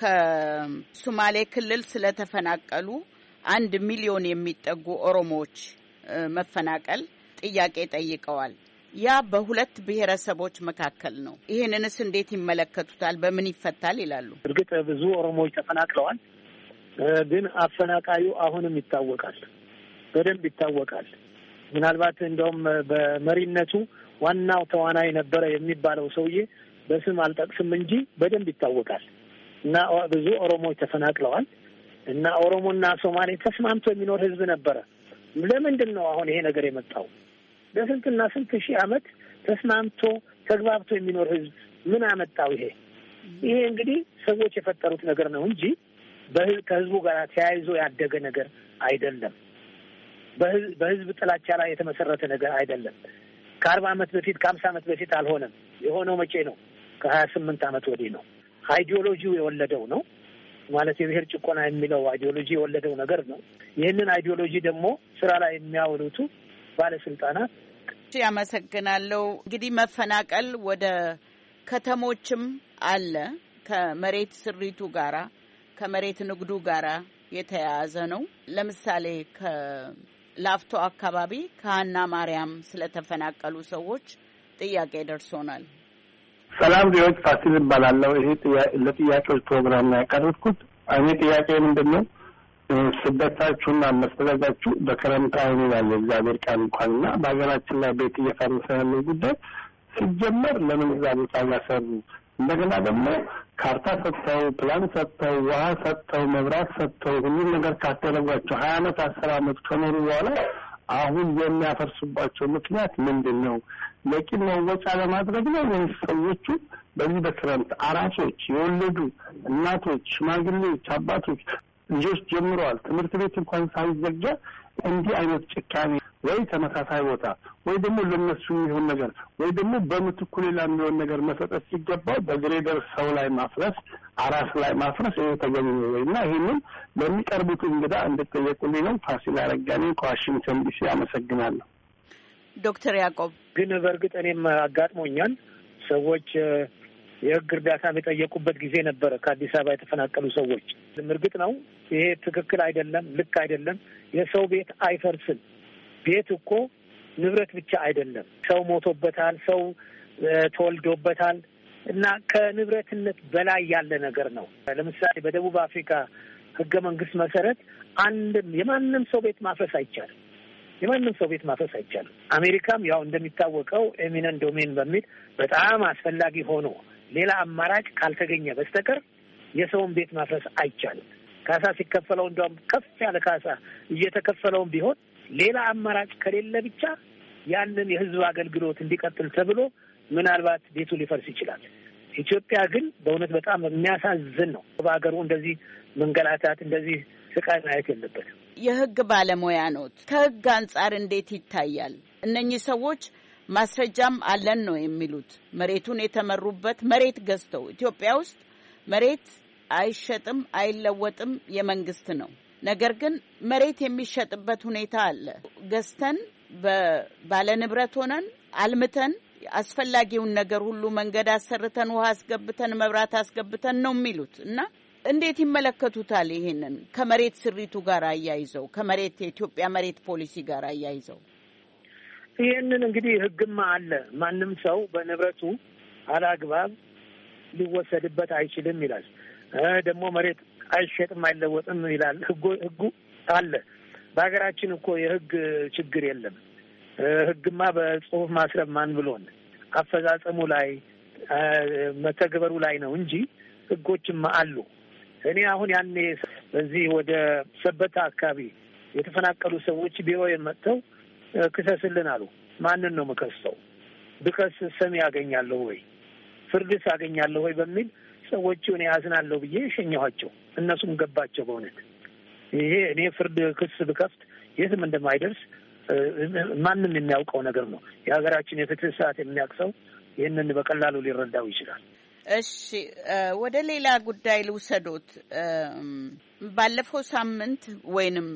ከሶማሌ ክልል ስለተፈናቀሉ 1 ሚሊዮን የሚጠጉ ኦሮሞዎች መፈናቀል ጥያቄ ጠይቀዋል። ያ በሁለት ብሔረሰቦች መካከል ነው። ይሄንንስ እንዴት ይመለከቱታል? በምን ይፈታል ይላሉ? እርግጥ ብዙ ኦሮሞዎች ተፈናቅለዋል፣ ግን አፈናቃዩ አሁንም ይታወቃል፣ በደንብ ይታወቃል። ምናልባት እንደውም በመሪነቱ ዋናው ተዋናይ ነበረ የሚባለው ሰውዬ በስም አልጠቅስም እንጂ በደንብ ይታወቃል። እና ብዙ ኦሮሞዎች ተፈናቅለዋል እና ኦሮሞና ሶማሌ ተስማምቶ የሚኖር ህዝብ ነበረ። ለምንድን ነው አሁን ይሄ ነገር የመጣው? ለስንትና ስንት ሺህ ዓመት ተስማምቶ ተግባብቶ የሚኖር ህዝብ ምን አመጣው? ይሄ እንግዲህ ሰዎች የፈጠሩት ነገር ነው እንጂ ከህዝቡ ጋር ተያይዞ ያደገ ነገር አይደለም። በህዝብ ጥላቻ ላይ የተመሰረተ ነገር አይደለም። ከ40 ዓመት በፊት ከ50 ዓመት በፊት አልሆነም። የሆነው መቼ ነው? ከ28 ዓመት ወዲህ ነው። አይዲዮሎጂው የወለደው ነው ማለት የብሔር ጭቆና የሚለው አይዲዮሎጂ የወለደው ነገር ነው። ይህንን አይዲዮሎጂ ደግሞ ስራ ላይ የሚያውሉት ባለስልጣናት። ያመሰግናለሁ። እንግዲህ መፈናቀል ወደ ከተሞችም አለ። ከመሬት ስሪቱ ጋራ ከመሬት ንግዱ ጋራ የተያያዘ ነው። ለምሳሌ ከላፍቶ አካባቢ ከሀና ማርያም ስለተፈናቀሉ ሰዎች ጥያቄ ደርሶናል። ሰላም ቢዎች ፋሲል ባላለው ይሄ ለጥያቄዎች ፕሮግራም ላይ ያቀርብኩት እኔ ጥያቄ ምንድነው ስደታችሁና መስተጋዛችሁ በክረምት አይኑ ያለ እግዚአብሔር ቃል እንኳንና በአገራችን ላይ ቤት እየፈረሰ ያለው ጉዳይ ሲጀመር ለምን እግዚአብሔር ቃል ያሰሩ እንደገና ደግሞ ካርታ ሰጥተው ፕላን ሰጥተው ውሃ ሰጥተው መብራት ሰጥተው ሁሉም ነገር ካደረጓቸው 20 ዓመት 10 ዓመት ከኖሩ በኋላ አሁን የሚያፈርሱባቸው ምክንያት ምንድነው? ለቂም መወጫ ለማድረግ ነው ወይስ ሰዎቹ በዚህ በክረምት አራሶች የወለዱ እናቶች ሽማግሌዎች አባቶች ልጆች ጀምረዋል ትምህርት ቤት እንኳን ሳይዘጋ እንዲህ አይነት ጭካኔ ወይ ተመሳሳይ ቦታ ወይ ደግሞ ለነሱ ይሁን ነገር ወይ ደግሞ በምትኩ ሌላ የሚሆን ነገር መሰጠት ሲገባው በግሬደር ሰው ላይ ማፍረስ አራስ ላይ ማፍረስ ተገቢ ነው ወይና ይሄንን ለሚቀርቡት እንግዳ እንድትጠየቁልኝ ነው። ፋሲል አረጋኔ ከዋሽንግተን ዲሲ አመሰግናለሁ። ዶክተር ያዕቆብ ግን በእርግጥ እኔም አጋጥሞኛል ሰዎች የህግ እርዳታ የጠየቁበት ጊዜ ነበር ከአዲስ አበባ የተፈናቀሉ ሰዎች። እርግጥ ነው ይሄ ትክክል አይደለም፣ ልክ አይደለም። የሰው ቤት አይፈርስም። ቤት እኮ ንብረት ብቻ አይደለም። ሰው ሞቶበታል፣ ሰው ተወልዶበታል እና ከንብረትነት በላይ ያለ ነገር ነው። ለምሳሌ በደቡብ አፍሪካ ህገ መንግስት መሰረት የማንም ሰው ቤት ማፍረስ አይቻልም። የማንም ሰው ቤት ማፍረስ አይቻልም። አሜሪካም ያው እንደሚታወቀው ኤሚነንት ዶሜን በሚል በጣም አስፈላጊ ሆኖ ሌላ አማራጭ ካልተገኘ በስተቀር የሰውን ቤት ማፍረስ አይቻልም። ካሳ ሲከፈለው እንደውም ከፍ ያለ ካሳ እየተከፈለውም ቢሆን ሌላ አማራጭ ከሌለ ብቻ ያንን የህዝብ አገልግሎት እንዲቀጥል ተብሎ ምናልባት ቤቱ ሊፈርስ ይችላል። ኢትዮጵያ ግን በእውነት በጣም የሚያሳዝን ነው። በሀገሩ እንደዚህ መንገላታት እንደዚህ ስቃይ ማየት የለበትም። የህግ ባለሙያ ኖት። ከህግ አንጻር እንዴት ይታያል? እነኚህ ሰዎች ማስረጃም አለን ነው የሚሉት። መሬቱን የተመሩበት መሬት ገዝተው ኢትዮጵያ ውስጥ መሬት አይሸጥም አይለወጥም፣ የመንግስት ነው። ነገር ግን መሬት የሚሸጥበት ሁኔታ አለ። ገዝተን ባለ ንብረት ሆነን አልምተን አስፈላጊውን ነገር ሁሉ መንገድ አሰርተን ውሃ አስገብተን መብራት አስገብተን ነው የሚሉት እና እንዴት ይመለከቱታል? ይሄንን ከመሬት ስሪቱ ጋር አያይዘው ከመሬት የኢትዮጵያ መሬት ፖሊሲ ጋር አያይዘው ይሄንን እንግዲህ ህግማ አለ። ማንም ሰው በንብረቱ አላግባብ ሊወሰድበት አይችልም ይላል። ደግሞ መሬት አይሸጥም አይለወጥም ይላል። ህጉ አለ። በሀገራችን እኮ የህግ ችግር የለም። ህግማ በጽሁፍ ማስረብ ማን ብሎን አፈጻጸሙ ላይ መተግበሩ ላይ ነው እንጂ ህጎችማ አሉ። እኔ አሁን ያኔ በዚህ ወደ ሰበታ አካባቢ የተፈናቀሉ ሰዎች ቢሮ የመጥተው ክሰስልን አሉ። ማንን ነው የምከሰው? ብከስ ሰሚ ያገኛለሁ ወይ ፍርድስ ያገኛለሁ ወይ በሚል ሰዎቹ እኔ ያዝናለሁ ብዬ ሸኘኋቸው። እነሱም ገባቸው። በእውነት ይሄ እኔ ፍርድ ክስ ብከፍት የትም እንደማይደርስ ማንም የሚያውቀው ነገር ነው። የሀገራችን የፍትህ ሰዓት የሚያውቀው ይህንን በቀላሉ ሊረዳው ይችላል። እሺ፣ ወደ ሌላ ጉዳይ ልውሰዶት። ባለፈው ሳምንት ወይንም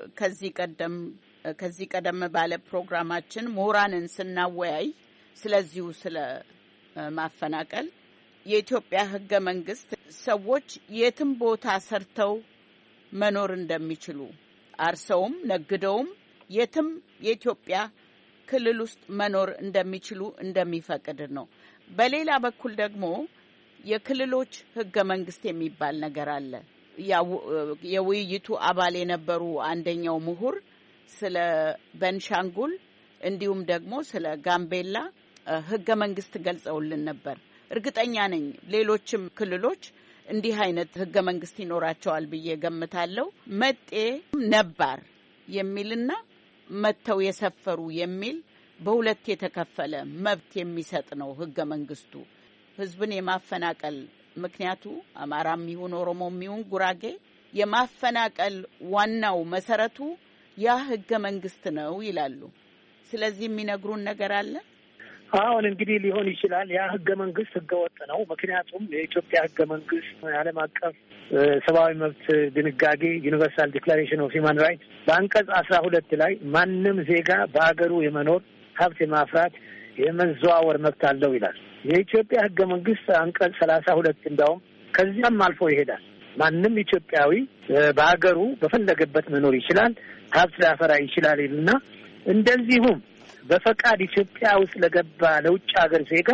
ከዚህ ቀደም ባለ ፕሮግራማችን ምሁራንን ስናወያይ ስለዚሁ ስለ ማፈናቀል የኢትዮጵያ ህገ መንግስት ሰዎች የትም ቦታ ሰርተው መኖር እንደሚችሉ አርሰውም ነግደውም የትም የኢትዮጵያ ክልል ውስጥ መኖር እንደሚችሉ እንደሚፈቅድ ነው። በሌላ በኩል ደግሞ የክልሎች ህገ መንግስት የሚባል ነገር አለ። የውይይቱ አባል የነበሩ አንደኛው ምሁር ስለ ቤንሻንጉል እንዲሁም ደግሞ ስለ ጋምቤላ ህገ መንግስት ገልጸውልን ነበር። እርግጠኛ ነኝ ሌሎችም ክልሎች እንዲህ አይነት ህገ መንግስት ይኖራቸዋል ብዬ ገምታለሁ። መጤ ነባር የሚልና መተው የሰፈሩ የሚል በሁለት የተከፈለ መብት የሚሰጥ ነው ህገ መንግስቱ። ህዝብን የማፈናቀል ምክንያቱ አማራም ይሁን ኦሮሞም ይሁን ጉራጌ የማፈናቀል ዋናው መሰረቱ ያ ህገ መንግስት ነው ይላሉ። ስለዚህ የሚነግሩን ነገር አለ። አሁን እንግዲህ ሊሆን ይችላል ያ ህገ መንግስት ህገ ወጥ ነው። ምክንያቱም የኢትዮጵያ ህገ መንግስት የዓለም አቀፍ ሰብአዊ መብት ድንጋጌ ዩኒቨርሳል ዲክላሬሽን ኦፍ ሂውማን ራይትስ በአንቀጽ 12 ላይ ማንም ዜጋ በሀገሩ የመኖር ሀብት የማፍራት የመዘዋወር መብት አለው ይላል። የኢትዮጵያ ህገ መንግስት አንቀጽ 32 እንዳውም ከዚያም አልፎ ይሄዳል። ማንም ኢትዮጵያዊ በሀገሩ በፈለገበት መኖር ይችላል፣ ሀብት ሊያፈራ ይችላል ይልና እንደዚሁም በፈቃድ ኢትዮጵያ ውስጥ ለገባ ለውጭ ሀገር ዜጋ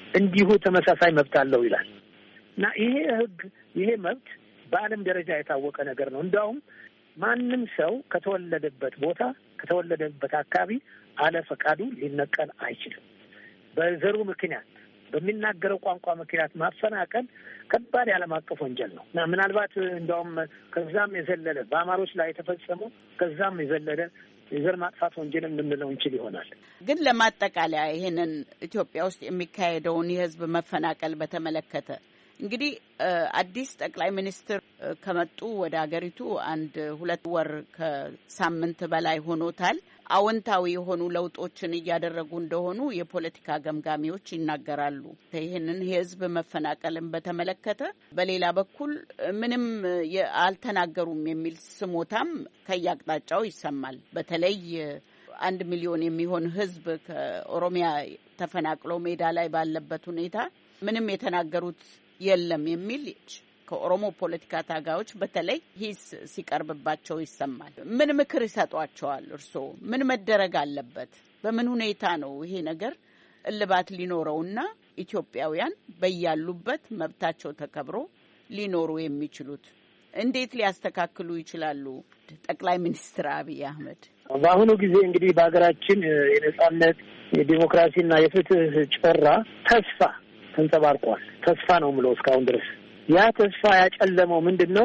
እንዲሁ ተመሳሳይ መብት አለው ይላል እና ይሄ ህግ ይሄ መብት በዓለም ደረጃ የታወቀ ነገር ነው። እንዳውም ማንም ሰው ከተወለደበት ቦታ ከተወለደበት አካባቢ አለ ፈቃዱ ሊነቀል አይችልም። በዘሩ ምክንያት በሚናገረው ቋንቋ ምክንያት ማፈናቀል ከባድ የዓለም አቀፍ ወንጀል ነው እና ምናልባት እንደውም ከዛም የዘለለ በአማሮች ላይ የተፈጸመው ከዛም የዘለለ የዘር ማጥፋት ወንጀል ልንለው እንችል ይሆናል። ግን ለማጠቃለያ ይሄንን ኢትዮጵያ ውስጥ የሚካሄደውን የህዝብ መፈናቀል በተመለከተ እንግዲህ አዲስ ጠቅላይ ሚኒስትር ከመጡ ወደ ሀገሪቱ 2 ወር ከሳምንት በላይ ሆኖታል። አዎንታዊ የሆኑ ለውጦችን እያደረጉ እንደሆኑ የፖለቲካ ገምጋሚዎች ይናገራሉ። ይህንን የህዝብ መፈናቀልን በተመለከተ በሌላ በኩል ምንም አልተናገሩም የሚል ስሞታም ከያቅጣጫው ይሰማል። በተለይ 1 ሚሊዮን የሚሆን ህዝብ ከኦሮሚያ ተፈናቅሎ ሜዳ ላይ ባለበት ሁኔታ ምንም የተናገሩት የለም የሚል ከኦሮሞ ፖለቲካ ታጋዮች በተለይ ሂስ ሲቀርብባቸው ይሰማል። ምን ምክር ይሰጧቸዋል? እርስዎ ምን መደረግ አለበት? በምን ሁኔታ ነው ይሄ ነገር እልባት ሊኖረውና ኢትዮጵያውያን በያሉበት መብታቸው ተከብሮ ሊኖሩ የሚችሉት? እንዴት ሊያስተካክሉ ይችላሉ? ጠቅላይ ሚኒስትር አብይ አህመድ በአሁኑ ጊዜ እንግዲህ በሀገራችን የነጻነት የዲሞክራሲና የፍትህ ጮራ ተስፋ ተንጸባርቋል። ተስፋ ነው የምለው እስካሁን ድረስ ያ ተስፋ ያጨለመው ምንድነው?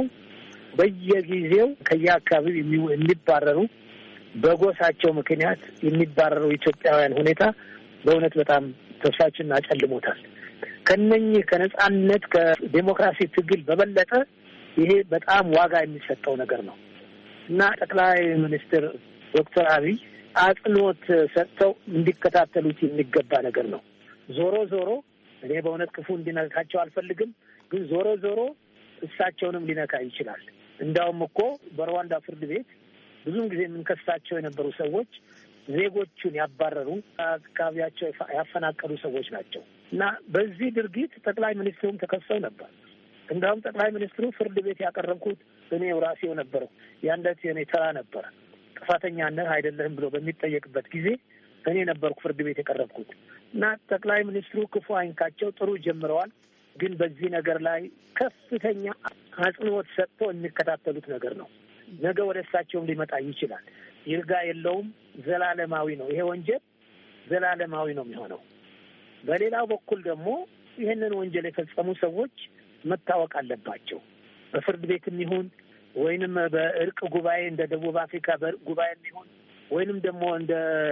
በየጊዜው ከየአካባቢው የሚባረሩ በጎሳቸው ምክንያት የሚባረሩ ኢትዮጵያውያን ሁኔታ በእውነት በጣም ተስፋችን አጨልሞታል። ከነኚህ ከነጻነት ከዲሞክራሲ ትግል በበለጠ ይሄ በጣም ዋጋ የሚሰጠው ነገር ነው እና ጠቅላይ ሚኒስትር ዶክተር አብይ አጽንኦት ሰጥተው እንዲከታተሉት የሚገባ ነገር ነው። ዞሮ ዞሮ እኔ በእውነት ክፉ እንዲነካቸው አልፈልግም፣ ግን ዞሮ ዞሮ እሳቸውንም ሊነካ ይችላል። እንዳውም እኮ በሩዋንዳ ፍርድ ቤት ብዙም ጊዜ የምንከሳቸው የነበሩ ሰዎች ዜጎቹን ያባረሩ አካባቢያቸው ያፈናቀሉ ሰዎች ናቸው እና በዚህ ድርጊት ጠቅላይ ሚኒስትሩም ተከሰው ነበር። እንዳውም ጠቅላይ ሚኒስትሩ ፍርድ ቤት ያቀረብኩት እኔው ራሴው ነበርኩ። ያንደት የኔ ተራ ነበር። ጥፋተኛ ነህ አይደለህም ብሎ በሚጠየቅበት ጊዜ እኔ ነበርኩ ፍርድ ቤት የቀረብኩት እና ጠቅላይ ሚኒስትሩ ክፉ አይንካቸው፣ ጥሩ ጀምረዋል። ግን በዚህ ነገር ላይ ከፍተኛ አጽንኦት ሰጥቶ የሚከታተሉት ነገር ነው። ነገ ወደ እሳቸውም ሊመጣ ይችላል። ይርጋ የለውም፣ ዘላለማዊ ነው። ይሄ ወንጀል ዘላለማዊ ነው የሚሆነው። በሌላው በኩል ደግሞ ይህንን ወንጀል የፈጸሙ ሰዎች መታወቅ አለባቸው። በፍርድ ቤትም ይሁን ወይንም በእርቅ ጉባኤ እንደ ደቡብ አፍሪካ በእርቅ ጉባኤ ይሁን ወይንም ደግሞ እንደ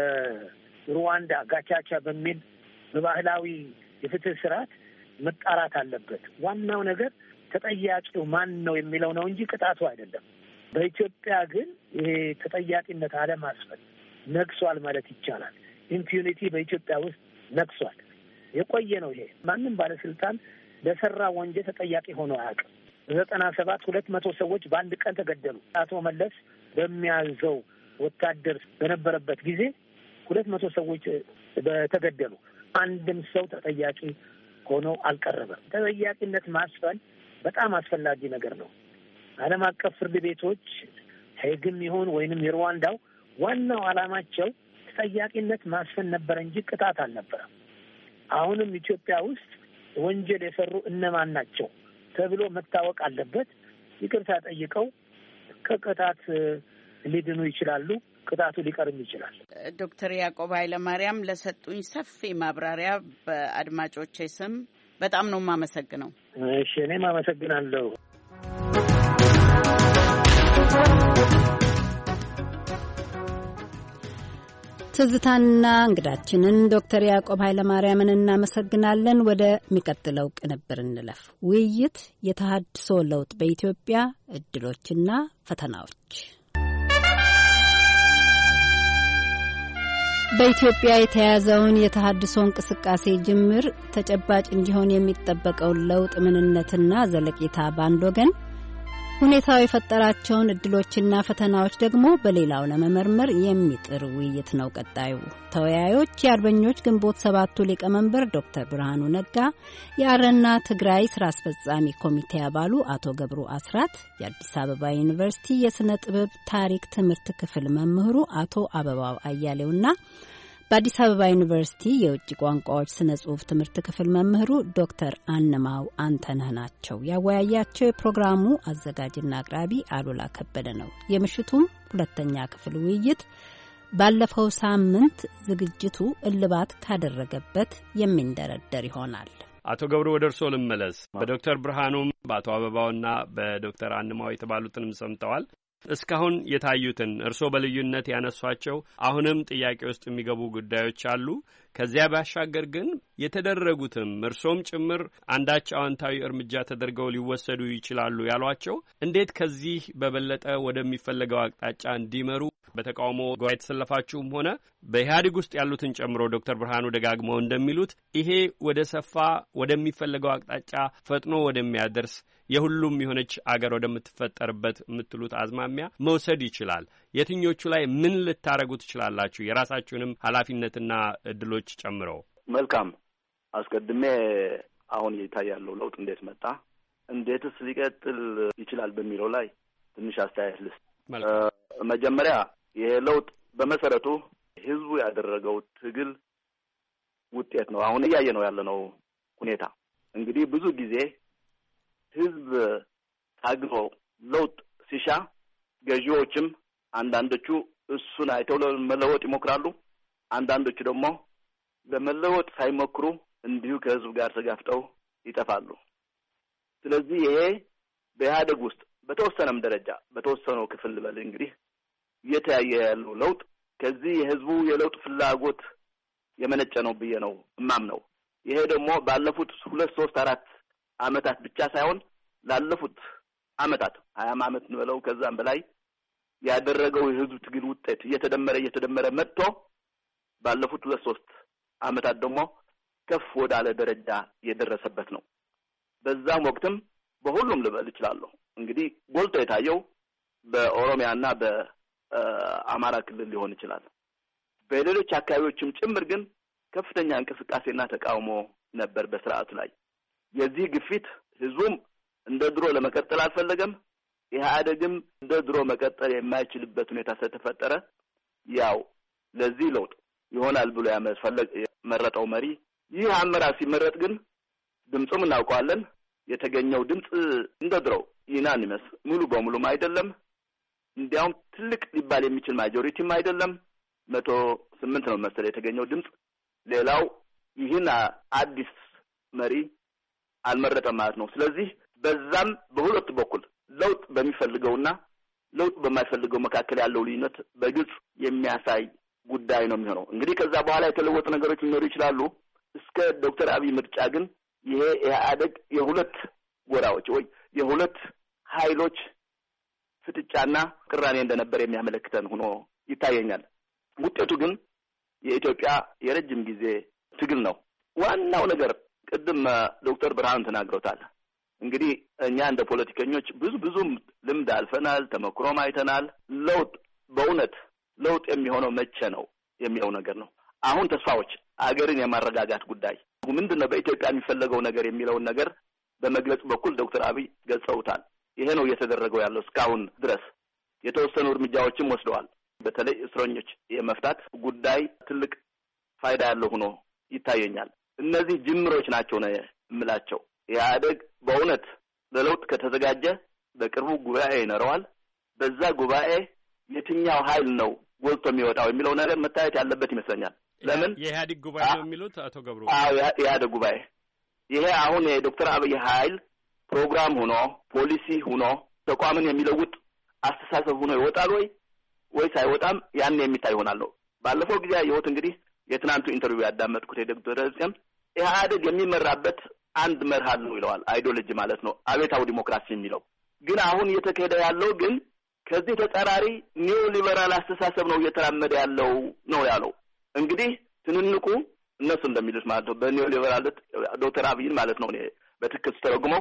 ሩዋንዳ ጋቻቻ በሚል በባህላዊ የፍትህ ስርዓት መጣራት አለበት። ዋናው ነገር ተጠያቂው ማን ነው የሚለው ነው እንጂ ቅጣቱ አይደለም። በኢትዮጵያ ግን ይሄ ተጠያቂነት አለማስፈን ነግሷል ማለት ይቻላል። ኢምፒዩኒቲ በኢትዮጵያ ውስጥ ነግሷል። የቆየ ነው ይሄ። ማንም ባለስልጣን ለሰራ ወንጀል ተጠያቂ ሆኖ አያውቅም። 97 200 ሰዎች በአንድ ቀን ተገደሉ። አቶ መለስ በሚያዘው ወታደር በነበረበት ጊዜ 200 ሰዎች ተገደሉ። አንድም ሰው ተጠያቂ ሆኖ አልቀረበም። ተጠያቂነት ማስፈን በጣም አስፈላጊ ነገር ነው። ዓለም አቀፍ ፍርድ ቤቶች ሄግም ይሁን ወይንም የሩዋንዳው ዋናው ዓላማቸው ተጠያቂነት ማስፈን ነበረ እንጂ ቅጣት አልነበረም። አሁንም ኢትዮጵያ ውስጥ ወንጀል የሰሩ እነማን ናቸው ተብሎ መታወቅ አለበት። ይቅርታ ጠይቀው ከቅጣት ሊድኑ ይችላሉ። ቅጣቱ ሊቀርም ይችላል። ዶክተር ያዕቆብ ኃይለማርያም ለሰጡኝ ሰፊ ማብራሪያ በአድማጮቼ ስም በጣም ነው የማመሰግነው። እሺ፣ እኔም አመሰግናለሁ። ትዝታንና እንግዳችንን ዶክተር ያዕቆብ ኃይለማርያምን እናመሰግናለን። ወደሚቀጥለው ቅንብር እንለፍ። ውይይት የተሃድሶ ለውጥ በኢትዮጵያ እድሎችና ፈተናዎች። በኢትዮጵያ የተያዘውን የተሃድሶ እንቅስቃሴ ጅምር ተጨባጭ እንዲሆን የሚጠበቀውን ለውጥ ምንነትና ዘለቄታ በአንድ ወገን፣ ሁኔታው የፈጠራቸውን እድሎችና ፈተናዎች ደግሞ በሌላው ለመመርመር የሚጥር ውይይት ነው ቀጣዩ። ተወያዮች የአርበኞች ግንቦት ሰባቱ ሊቀመንበር ዶክተር ብርሃኑ ነጋ፣ የአረና ትግራይ ስራ አስፈጻሚ ኮሚቴ አባሉ አቶ ገብሩ አስራት፣ የአዲስ አበባ ዩኒቨርሲቲ የሥነ ጥበብ ታሪክ ትምህርት ክፍል መምህሩ አቶ አበባው አያሌውና በአዲስ አበባ ዩኒቨርሲቲ የውጭ ቋንቋዎች ስነ ጽሑፍ ትምህርት ክፍል መምህሩ ዶክተር አንማው አንተነህ ናቸው። ያወያያቸው የፕሮግራሙ አዘጋጅና አቅራቢ አሉላ ከበደ ነው። የምሽቱም ሁለተኛ ክፍል ውይይት ባለፈው ሳምንት ዝግጅቱ እልባት ካደረገበት የሚንደረደር ይሆናል። አቶ ገብሩ ወደ እርስዎ ልመለስ። በዶክተር ብርሃኑም በአቶ አበባውና በዶክተር አንማው የተባሉትንም ሰምተዋል። እስካሁን የታዩትን እርስዎ በልዩነት ያነሷቸው አሁንም ጥያቄ ውስጥ የሚገቡ ጉዳዮች አሉ። ከዚያ ባሻገር ግን የተደረጉትም እርስዎም ጭምር አንዳች አዎንታዊ እርምጃ ተደርገው ሊወሰዱ ይችላሉ ያሏቸው እንዴት ከዚህ በበለጠ ወደሚፈለገው አቅጣጫ እንዲመሩ በተቃውሞ ጋር የተሰለፋችሁም ሆነ በኢህአዴግ ውስጥ ያሉትን ጨምሮ ዶክተር ብርሃኑ ደጋግመው እንደሚሉት ይሄ ወደ ሰፋ ወደሚፈለገው አቅጣጫ ፈጥኖ ወደሚያደርስ የሁሉም የሆነች አገር ወደምትፈጠርበት የምትሉት አዝማሚያ መውሰድ ይችላል። የትኞቹ ላይ ምን ልታረጉ ትችላላችሁ? የራሳችሁንም ኃላፊነትና እድሎች ጨምረው። መልካም። አስቀድሜ አሁን የታያለው ለውጥ እንዴት መጣ፣ እንዴትስ ሊቀጥል ይችላል በሚለው ላይ ትንሽ አስተያየት ልስጥ። መጀመሪያ ይሄ ለውጥ በመሰረቱ ህዝቡ ያደረገው ትግል ውጤት ነው። አሁን እያየ ነው ያለነው ሁኔታ። እንግዲህ ብዙ ጊዜ ህዝብ ታግሎ ለውጥ ሲሻ ገዢዎችም አንዳንዶቹ እሱን አይተው ለመለወጥ ይሞክራሉ፣ አንዳንዶቹ ደግሞ ለመለወጥ ሳይሞክሩ እንዲሁ ከህዝብ ጋር ተጋፍጠው ይጠፋሉ። ስለዚህ ይሄ በኢህአዴግ ውስጥ በተወሰነም ደረጃ በተወሰነው ክፍል ልበል እንግዲህ እየተያየ ያለው ለውጥ ከዚህ የህዝቡ የለውጥ ፍላጎት የመነጨ ነው ብዬ ነው እማምነው። ይሄ ደግሞ ባለፉት 2፣ 3፣ 4 አመታት ብቻ ሳይሆን ላለፉት አመታት 20 አመት ነው ከዛም በላይ ያደረገው የህዝብ ትግል ውጤት እየተደመረ መጥቶ ባለፉት 2፣ 3 አመታት ደግሞ ከፍ ወዳለ ደረጃ የደረሰበት ነው። በዛም ወቅትም በሁሉም ልበል እችላለሁ እንግዲህ ጎልቶ የታየው በኦሮሚያና በአማራ ክልል ሊሆን ይችላል። በሌሎች አካባቢዎችም ጭምር ግን ከፍተኛ እንቅስቃሴና ተቃውሞ ነበር በስርዓቱ ላይ። የዚህ ግፊት ህዝቡም እንደ ድሮ ለመቀጠል አልፈለገም። ኢህአዴግም እንደ ድሮ መቀጠል የማይችልበት ሁኔታ ስለተፈጠረ ያው ለዚህ ለውጥ ይሆናል ብሎ መረጠው መሪ። ይህ አመራር ሲመረጥ ግን ድምፁም እናውቀዋለን። የተገኘው ድምፅ እንደ ድሮው ዩናኒመስ ሙሉ በሙሉም አይደለም። እንዲያውም ትልቅ ሊባል የሚችል ማጆሪቲም አይደለም። 108 ነው መሰለኝ የተገኘው ድምፅ። ሌላው ይህን አዲስ መሪ አልመረጠም ማለት ነው። ስለዚህ በዛም በሁለት በኩል ለውጥ በሚፈልገውና ለውጥ በማይፈልገው መካከል ያለው ልዩነት በግልጽ የሚያሳይ ጉዳይ ነው የሚሆነው። እንግዲህ ከዛ በኋላ የተለወጡ ነገሮች ሊኖሩ ይችላሉ። እስከ ዶክተር አብይ ምርጫ ግን ይሄ ኢህአዴግ የሁለት ጎራዎች ወይ የሁለት ኃይሎች ፍጥጫና ቅራኔ እንደነበር የሚያመለክተን ሆኖ ይታየኛል። ውጤቱ ግን የኢትዮጵያ የረጅም ጊዜ ትግል ነው። ዋናው ነገር ቅድም ዶክተር ብርሃኑ ተናግረውታል። እንግዲህ እኛ እንደ ፖለቲከኞች ብዙም ልምድ አልፈናል፣ ተመክሮም አይተናል። በእውነት ለውጥ የሚሆነው መቼ ነው የሚለው ነገር ነው። አሁን ተስፋዎች አገርን የማረጋጋት ጉዳይ ምንድነው በኢትዮጵያ የሚፈለገው ነገር የሚለውን ነገር በመግለጽ በኩል ዶክተር አብይ ገልጸውታል። ይሄ ነው እየተደረገው ያለው እስካሁን ድረስ። የተወሰኑ እርምጃዎችም ወስደዋል። በተለይ እስረኞች የመፍታት ጉዳይ ትልቅ ፋይዳ ያለው ሆኖ ይታየኛል። እነዚህ ጅምሮች ናቸው ነው የምላቸው። ኢህአዴግ በእውነት ለለውጥ ከተዘጋጀ በቅርቡ ጉባኤ ይኖረዋል። በዛ ጉባኤ የትኛው ኃይል ነው ጎልቶ የሚወጣው የሚለው ነገር መታየት ያለበት ይመስለኛል። ለምን የኢህአዴግ ጉባኤ ነው የሚሉት አቶ ገብሩ? የኢህአዴግ ጉባኤ ይሄ አሁን የዶክተር አብይ ኃይል ፕሮግራም ሆኖ ፖሊሲ ሆኖ ተቋምን የሚለውጥ አስተሳሰብ ሆኖ ይወጣል ወይስ አይወጣም? ያን የሚታይ ይሆናል። ባለፈው ጊዜ ያየሁት እንግዲህ የትናንቱ ኢንተርቪው ያዳመጥኩት የዶክተር ደብረጽዮን ኢህአዴግ የሚመራበት አንድ መርህ አለው ይለዋል። አይዲዮሎጂ ማለት ነው፣ አብዮታዊ ዲሞክራሲ የሚለው። ግን አሁን እየተካሄደ ያለው ግን ከዚህ ተጻራሪ ኒዮ ሊበራል አስተሳሰብ ነው እየተራመደ ያለው ነው ያለው። እንግዲህ ትንንቁ እነሱ እንደሚሉት ማለት ነው በኒዮ ሊበራል ዶክተር አብይን ማለት ነው በትክክል ተረጉመው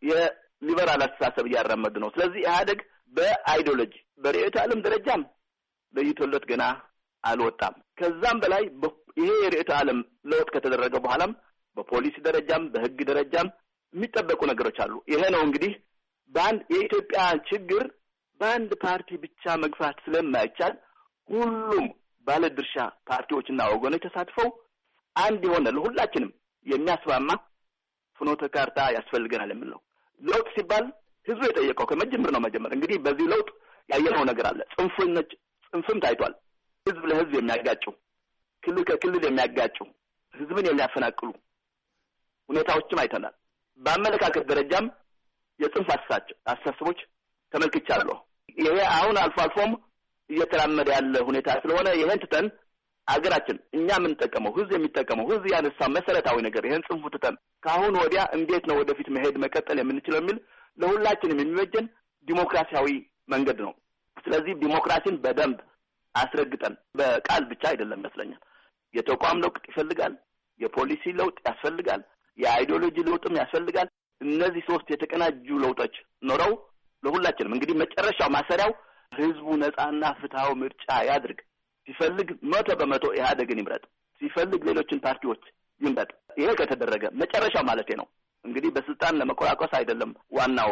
የሊበራል አስተሳሰብ እያራመደ ነው። ስለዚህ ኢህአዴግ በአይዲዮሎጂ በርዕዮተ ዓለም ደረጃም ለይቶለት ገና አልወጣም። ከዛም በላይ ይሄ የርዕዮተ ዓለም ለውጥ ከተደረገ በኋላም በፖሊሲ ደረጃም በህግ ደረጃም የሚጠበቁ ነገሮች አሉ። ይሄ ነው እንግዲህ የኢትዮጵያ ችግር በአንድ ፓርቲ ብቻ መግፋት ስለማይቻል ሁሉም ባለድርሻ ፓርቲዎችና ወገኖች ተሳትፈው አንድ የሆነ ለሁላችንም የሚያስማማ ፍኖተ ካርታ ያስፈልገናል የምንለው ለውጥ ሲባል ህዝቡ የጠየቀው ከመጀመር ነው። መጀመር እንግዲህ በዚህ ለውጥ ያየነው ነገር አለ። ጽንፍም ታይቷል። ህዝብ ለህዝብ የሚያጋጩ፣ ክልል ከክልል የሚያጋጩ፣ ህዝብን የሚያፈናቅሉ ሁኔታዎችም አይተናል። በአመለካከት ደረጃም የጽንፍ አስተሳሰቦች ተመልክቻለሁ። ይሄ አሁን አልፎ አልፎም እየተራመደ ያለ ሁኔታ ስለሆነ ይሄን ትተን አገራችን እኛ የምንጠቀመው ህዝብ የሚጠቀመው ህዝብ ያነሳው መሰረታዊ ነገር ይሄን ጽንፉ ትተን ከአሁን ወዲያ እንዴት ነው ወደፊት መሄድ መቀጠል የምንችለው የሚል ለሁላችንም የሚበጀን ዲሞክራሲያዊ መንገድ ነው። ስለዚህ ዲሞክራሲን በደንብ አስረግጠን በቃል ብቻ አይደለም ይመስለኛል። የተቋም ለውጥ ይፈልጋል፣ የፖሊሲ ለውጥ ያስፈልጋል፣ የአይዲዮሎጂ ለውጥም ያስፈልጋል። እነዚህ ሶስት የተቀናጁ ለውጦች ኖረው ለሁላችንም እንግዲህ መጨረሻው ማሰሪያው ህዝቡ ነጻና ፍትሃዊ ምርጫ ያድርግ። ሲፈልግ 100% ኢህአዴግን ይምረጥ፣ ሲፈልግ ሌሎችን ፓርቲዎች ይምረጥ። ይሄ ከተደረገ መጨረሻው ማለቴ ነው እንግዲህ በስልጣን ለመቆራቆስ አይደለም ዋናው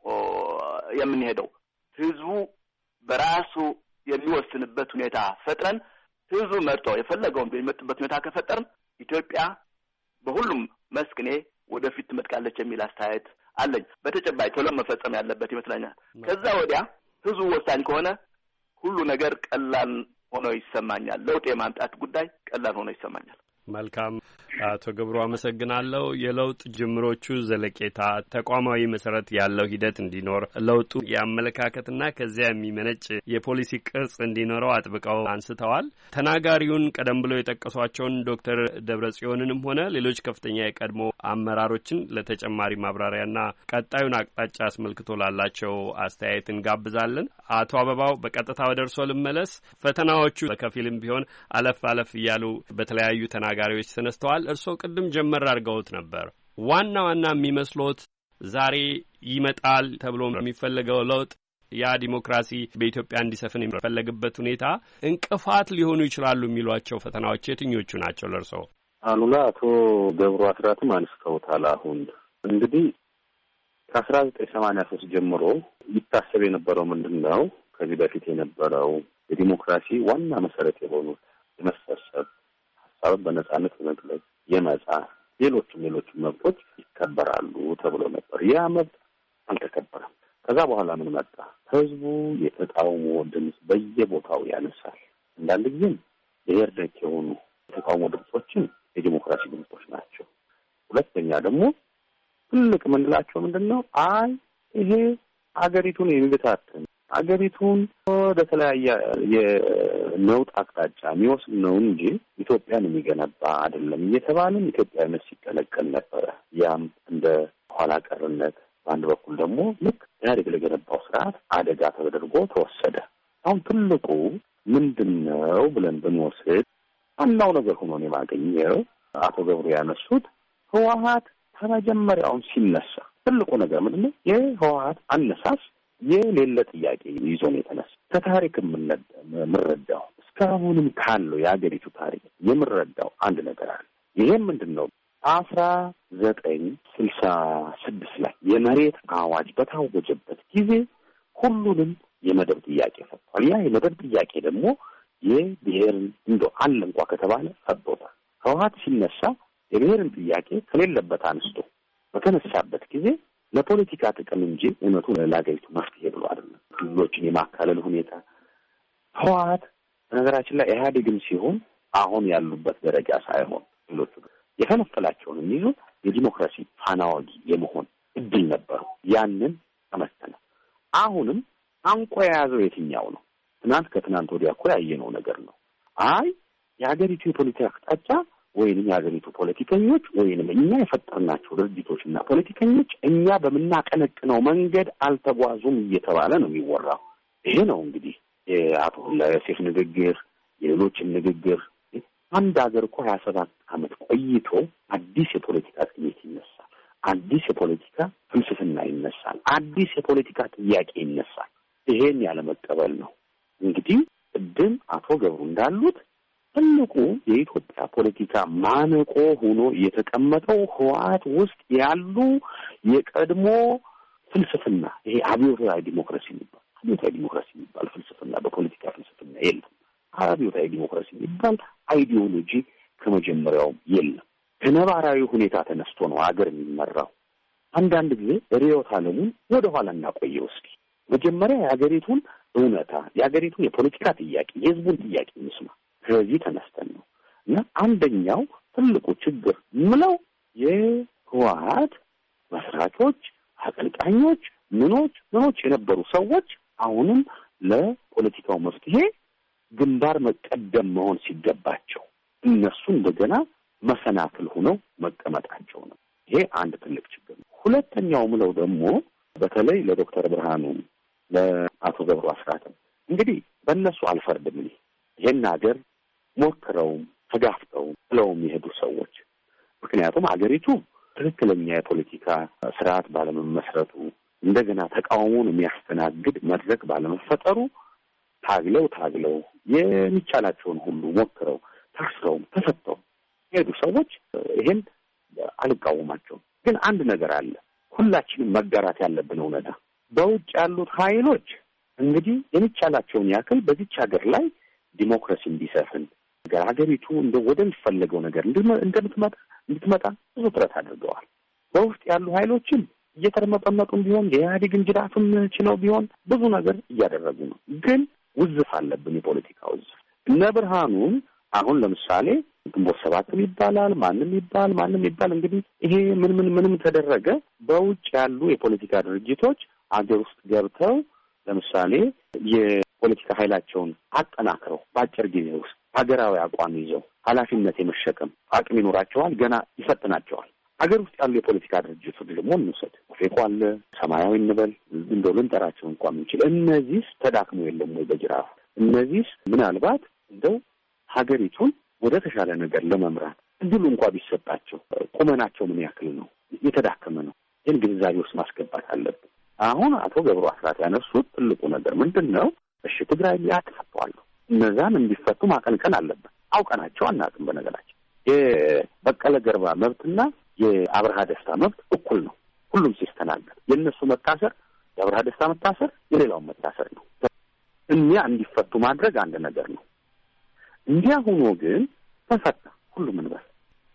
የምንሄደው። ህዝቡ በራሱ የሚወስንበት ሁኔታ ፈጥረን ህዝቡ መርጦ የፈለገውን በሚመጥበት ሁኔታ ከፈጠርን ኢትዮጵያ በሁሉም መስክኔ ወደፊት ትመጥቃለች የሚል አስተያየት አለኝ። በተጨባጭ ቶሎ መፈጸም ያለበት ይመስለኛል። ከዛ ወዲያ ህዝቡ ወሳኝ ከሆነ ሁሉ ነገር ቀላል ሆኖ ይሰማኛል። ለውጥ የማምጣት ጉዳይ ቀላል ሆኖ ይሰማኛል። መልካም አቶ ገብሩ አመሰግናለሁ። የለውጥ ጅምሮቹ ዘለቄታ ተቋማዊ መሰረት ያለው ሂደት እንዲኖር ለውጡ የአመለካከትና ከዚያ የሚመነጭ የፖሊሲ ቅርጽ እንዲኖረው አጥብቀው አንስተዋል። ተናጋሪውን ቀደም ብለው የጠቀሷቸውን ዶክተር ደብረጽዮንንም ሆነ ሌሎች ከፍተኛ የቀድሞ አመራሮችን ለተጨማሪ ማብራሪያና ቀጣዩን አቅጣጫ አስመልክቶ ላላቸው አስተያየት እንጋብዛለን። አቶ አበባው በቀጥታ ወደ እርሶ ልመለስ። ፈተናዎቹ በከፊልም ቢሆን አለፍ አለፍ እያሉ በተለያዩ ተናጋሪዎች ተነስተዋል። እርስዎ ቅድም ጀመር አድርገውት ነበር። ዋና ዋና የሚመስሎት ዛሬ ይመጣል ተብሎ የሚፈለገው ለውጥ ያ ዲሞክራሲ በኢትዮጵያ እንዲሰፍን የሚፈለግበት ሁኔታ እንቅፋት ሊሆኑ ይችላሉ የሚሏቸው ፈተናዎች የትኞቹ ናቸው ለእርስዎ? አሉላ አቶ ገብሩ አስራትም አንስተውታል። አሁን እንግዲህ ከ1983 ጀምሮ ይታሰብ የነበረው ምንድን ነው? ከዚህ በፊት የነበረው የዲሞክራሲ ዋና መሰረት የሆኑት የመሰብሰብ ሀሳብን በነጻነት መግለጽ፣ የመጻፍ፣ ሌሎችም መብቶች ይከበራሉ ተብሎ ነበር። ያ መብት አልተከበረም። ከዛ በኋላ ምን መጣ? ህዝቡ የተቃውሞ ድምፅ በየቦታው ያነሳል። አንዳንድ ጊዜም ብሔር ነክ የሆኑ የተቃውሞ ድምፆችን የዲሞክራሲ ድምፆች ናቸው። ሁለተኛ ደግሞ ትልቅ የምንላቸው ምንድን ነው? ይሄ አገሪቱን የሚበታትን አገሪቱን ወደ ተለያየ የነውጥ አቅጣጫ የሚወስድ ነው እንጂ ኢትዮጵያን የሚገነባ አይደለም እየተባለም ኢትዮጵያዊነት ሲቀለቀል ነበረ። ያም እንደ ኋላ ቀርነት፣ በአንድ በኩል ደግሞ ልክ ኢህአዴግ ለገነባው ስርዓት አደጋ ተደርጎ ተወሰደ። አሁን ትልቁ ምንድን ነው ብለን ብንወስድ ዋናው ነገር ሆኖ ነው የማገኘው አቶ ገብሩ ያነሱት ህወሓት ከመጀመሪያውም ሲነሳ ትልቁ ነገር ምንድን ነው? የህወሓት አነሳስ የሌለ ጥያቄ ይዞ ነው የተነሳ። ከታሪክ የምንረዳው እስካሁንም ካለው የአገሪቱ ታሪክ የምንረዳው አንድ ነገር አለ። ይሄም ምንድን ነው? 1966 ላይ የመሬት አዋጅ በታወጀበት ጊዜ ሁሉንም የመደብ ጥያቄ ፈቷል። ያ የመደብ ጥያቄ ደግሞ የብሔርን እንደው አለ እንኳ ከተባለ ፈቶታል። ህወሓት ሲነሳ የብሔርን ጥያቄ ከሌለበት አንስቶ በተነሳበት ጊዜ ለፖለቲካ ጥቅም እንጂ እውነቱ ለአገሪቱ መፍትሄ ብሎ አይደለም። ክልሎችን የማካለል ሁኔታ ህወሓት በነገራችን ላይ ኢህአዴግም ሲሆን አሁን ያሉበት ደረጃ ሳይሆን ክልሎቹ የፈለፈላቸውን የሚይዙ የዲሞክራሲ ፋናወጊ የመሆን እድል ነበሩ። ያንን ተመሰነ። አሁንም አንቆ የያዘው የትኛው ነው? ከትናንት ወዲያ እኮ ያየነው ነገር ነው። የሀገሪቱ የፖለቲካ አቅጣጫ ወይንም የሀገሪቱ ፖለቲከኞች ወይንም እኛ የፈጠርናቸው ድርጅቶችና ፖለቲከኞች እኛ በምናቀነቅነው መንገድ አልተጓዙም እየተባለ ነው የሚወራው። ይሄ ነው እንግዲህ የአቶ ዮሴፍ ንግግር፣ የሌሎችን ንግግር። አንድ ሀገር እኮ 27 ዓመት ቆይቶ አዲስ የፖለቲካ ቅኝት ይነሳል፣ አዲስ የፖለቲካ ፍልስፍና ይነሳል፣ አዲስ የፖለቲካ ጥያቄ ይነሳል። ይሄን ያለመቀበል ነው እንግዲህ ቅድም አቶ ገብሩ እንዳሉት ትልቁ የኢትዮጵያ ፖለቲካ ማነቆ ሆኖ የተቀመጠው ህወሓት ውስጥ ያሉ የቀድሞ ፍልስፍና፣ ይሄ አብዮታዊ ዲሞክራሲ የሚባል ፍልስፍና በፖለቲካ ፍልስፍና የለም። አብዮታዊ ዲሞክራሲ የሚባል አይዲዮሎጂ ከመጀመሪያውም የለም። ከነባራዊ ሁኔታ ተነስቶ ነው ሀገር የሚመራው። አንዳንድ ጊዜ ርዕዮተ ዓለሙን ወደ ኋላ እናቆየው እስኪ። መጀመሪያ የሀገሪቱን እውነታ፣ የሀገሪቱን የፖለቲካ ጥያቄ፣ የህዝቡን ጥያቄ እንስማ። ከዚህ ተነስተን ነው እና አንደኛው ትልቁ ችግር ምለው የህወሓት መስራቾች፣ አቀንቃኞች፣ ምኖች የነበሩ ሰዎች አሁንም ለፖለቲካው መፍትሄ ግንባር መቀደም መሆን ሲገባቸው እነሱ እንደገና መሰናክል ሆነው መቀመጣቸው ነው። ይሄ አንድ ትልቅ ችግር ነው። ሁለተኛው ምለው ደግሞ በተለይ ለዶክተር ብርሃኑ ለአቶ ገብሩ አስራትም እንግዲህ በእነሱ አልፈርድም። ይሄን ሀገር ሞክረውም ተጋፍተው ብለውም የሄዱ ሰዎች ምክንያቱም ሀገሪቱ ትክክለኛ የፖለቲካ ስርዓት ባለመመስረቱ እንደገና ተቃውሞን የሚያስተናግድ መድረክ ባለመፈጠሩ ታግለው የሚቻላቸውን ሁሉ ሞክረው ታስረውም ተፈተው የሄዱ ሰዎች ይሄን አልቃወማቸውም። ግን አንድ ነገር አለ፣ ሁላችንም መጋራት ያለብን እውነታ በውጭ ያሉት ኃይሎች እንግዲህ የሚቻላቸውን ያክል በዚች ሀገር ላይ ዲሞክራሲ እንዲሰፍን ሀገሪቱ ወደሚፈለገው ነገር እንድትመጣ ብዙ ጥረት አድርገዋል። በውስጥ ያሉ ኃይሎችን እየተርመጠመጡም ቢሆን የኢህአዴግን ጅራፍም ችለው ቢሆን ብዙ ነገር እያደረጉ ነው። ግን ውዝፍ አለብን፣ የፖለቲካ ውዝፍ። እነ ብርሃኑን አሁን ለምሳሌ ግንቦት ሰባትም ይባላል ማንም ይባል እንግዲህ ይሄ ምንም ተደረገ በውጭ ያሉ የፖለቲካ ድርጅቶች አገር ውስጥ ገብተው ለምሳሌ የፖለቲካ ኃይላቸውን አጠናክረው በአጭር ጊዜ ውስጥ ሀገራዊ አቋም ይዘው ኃላፊነት የመሸከም አቅም ይኖራቸዋል። ገና ይፈትናቸዋል። ሀገር ውስጥ ያሉ የፖለቲካ ድርጅቶች ደግሞ እንውሰድ፣ ኦፌኮ አለ፣ ሰማያዊ እንበል፣ እንደው ልንጠራቸው እንኳን እንችል። እነዚህስ ተዳክሞ የለም ወይ በጅራፍ? እነዚህስ ምናልባት እንደው ሀገሪቱን ወደ ተሻለ ነገር ለመምራት እድሉ እንኳን ቢሰጣቸው ቁመናቸው ምን ያክል ነው? የተዳከመ ነው። ይህን ግንዛቤ ውስጥ ማስገባት አለብን። አሁን አቶ ገብሩ አስራት ያነሱት ትልቁ ነገር ምንድን ነው? እሺ ትግራይ ያጥፋቷል፣ እነዛን እንዲፈቱ ማቀንቀን አለብን። አውቀናቸው አናውቅም። በነገራችን የበቀለ ገርባ መብትና የአብርሃ ደስታ መብት እኩል ነው። ሁሉም ሲስተናገድ የእነሱ መታሰር የአብርሃ ደስታ መታሰር የሌላውን መታሰር ነው። እኛ እንዲፈቱ ማድረግ አንድ ነገር ነው። እንዲያ ሆኖ ግን ተፈታ ሁሉም እንበል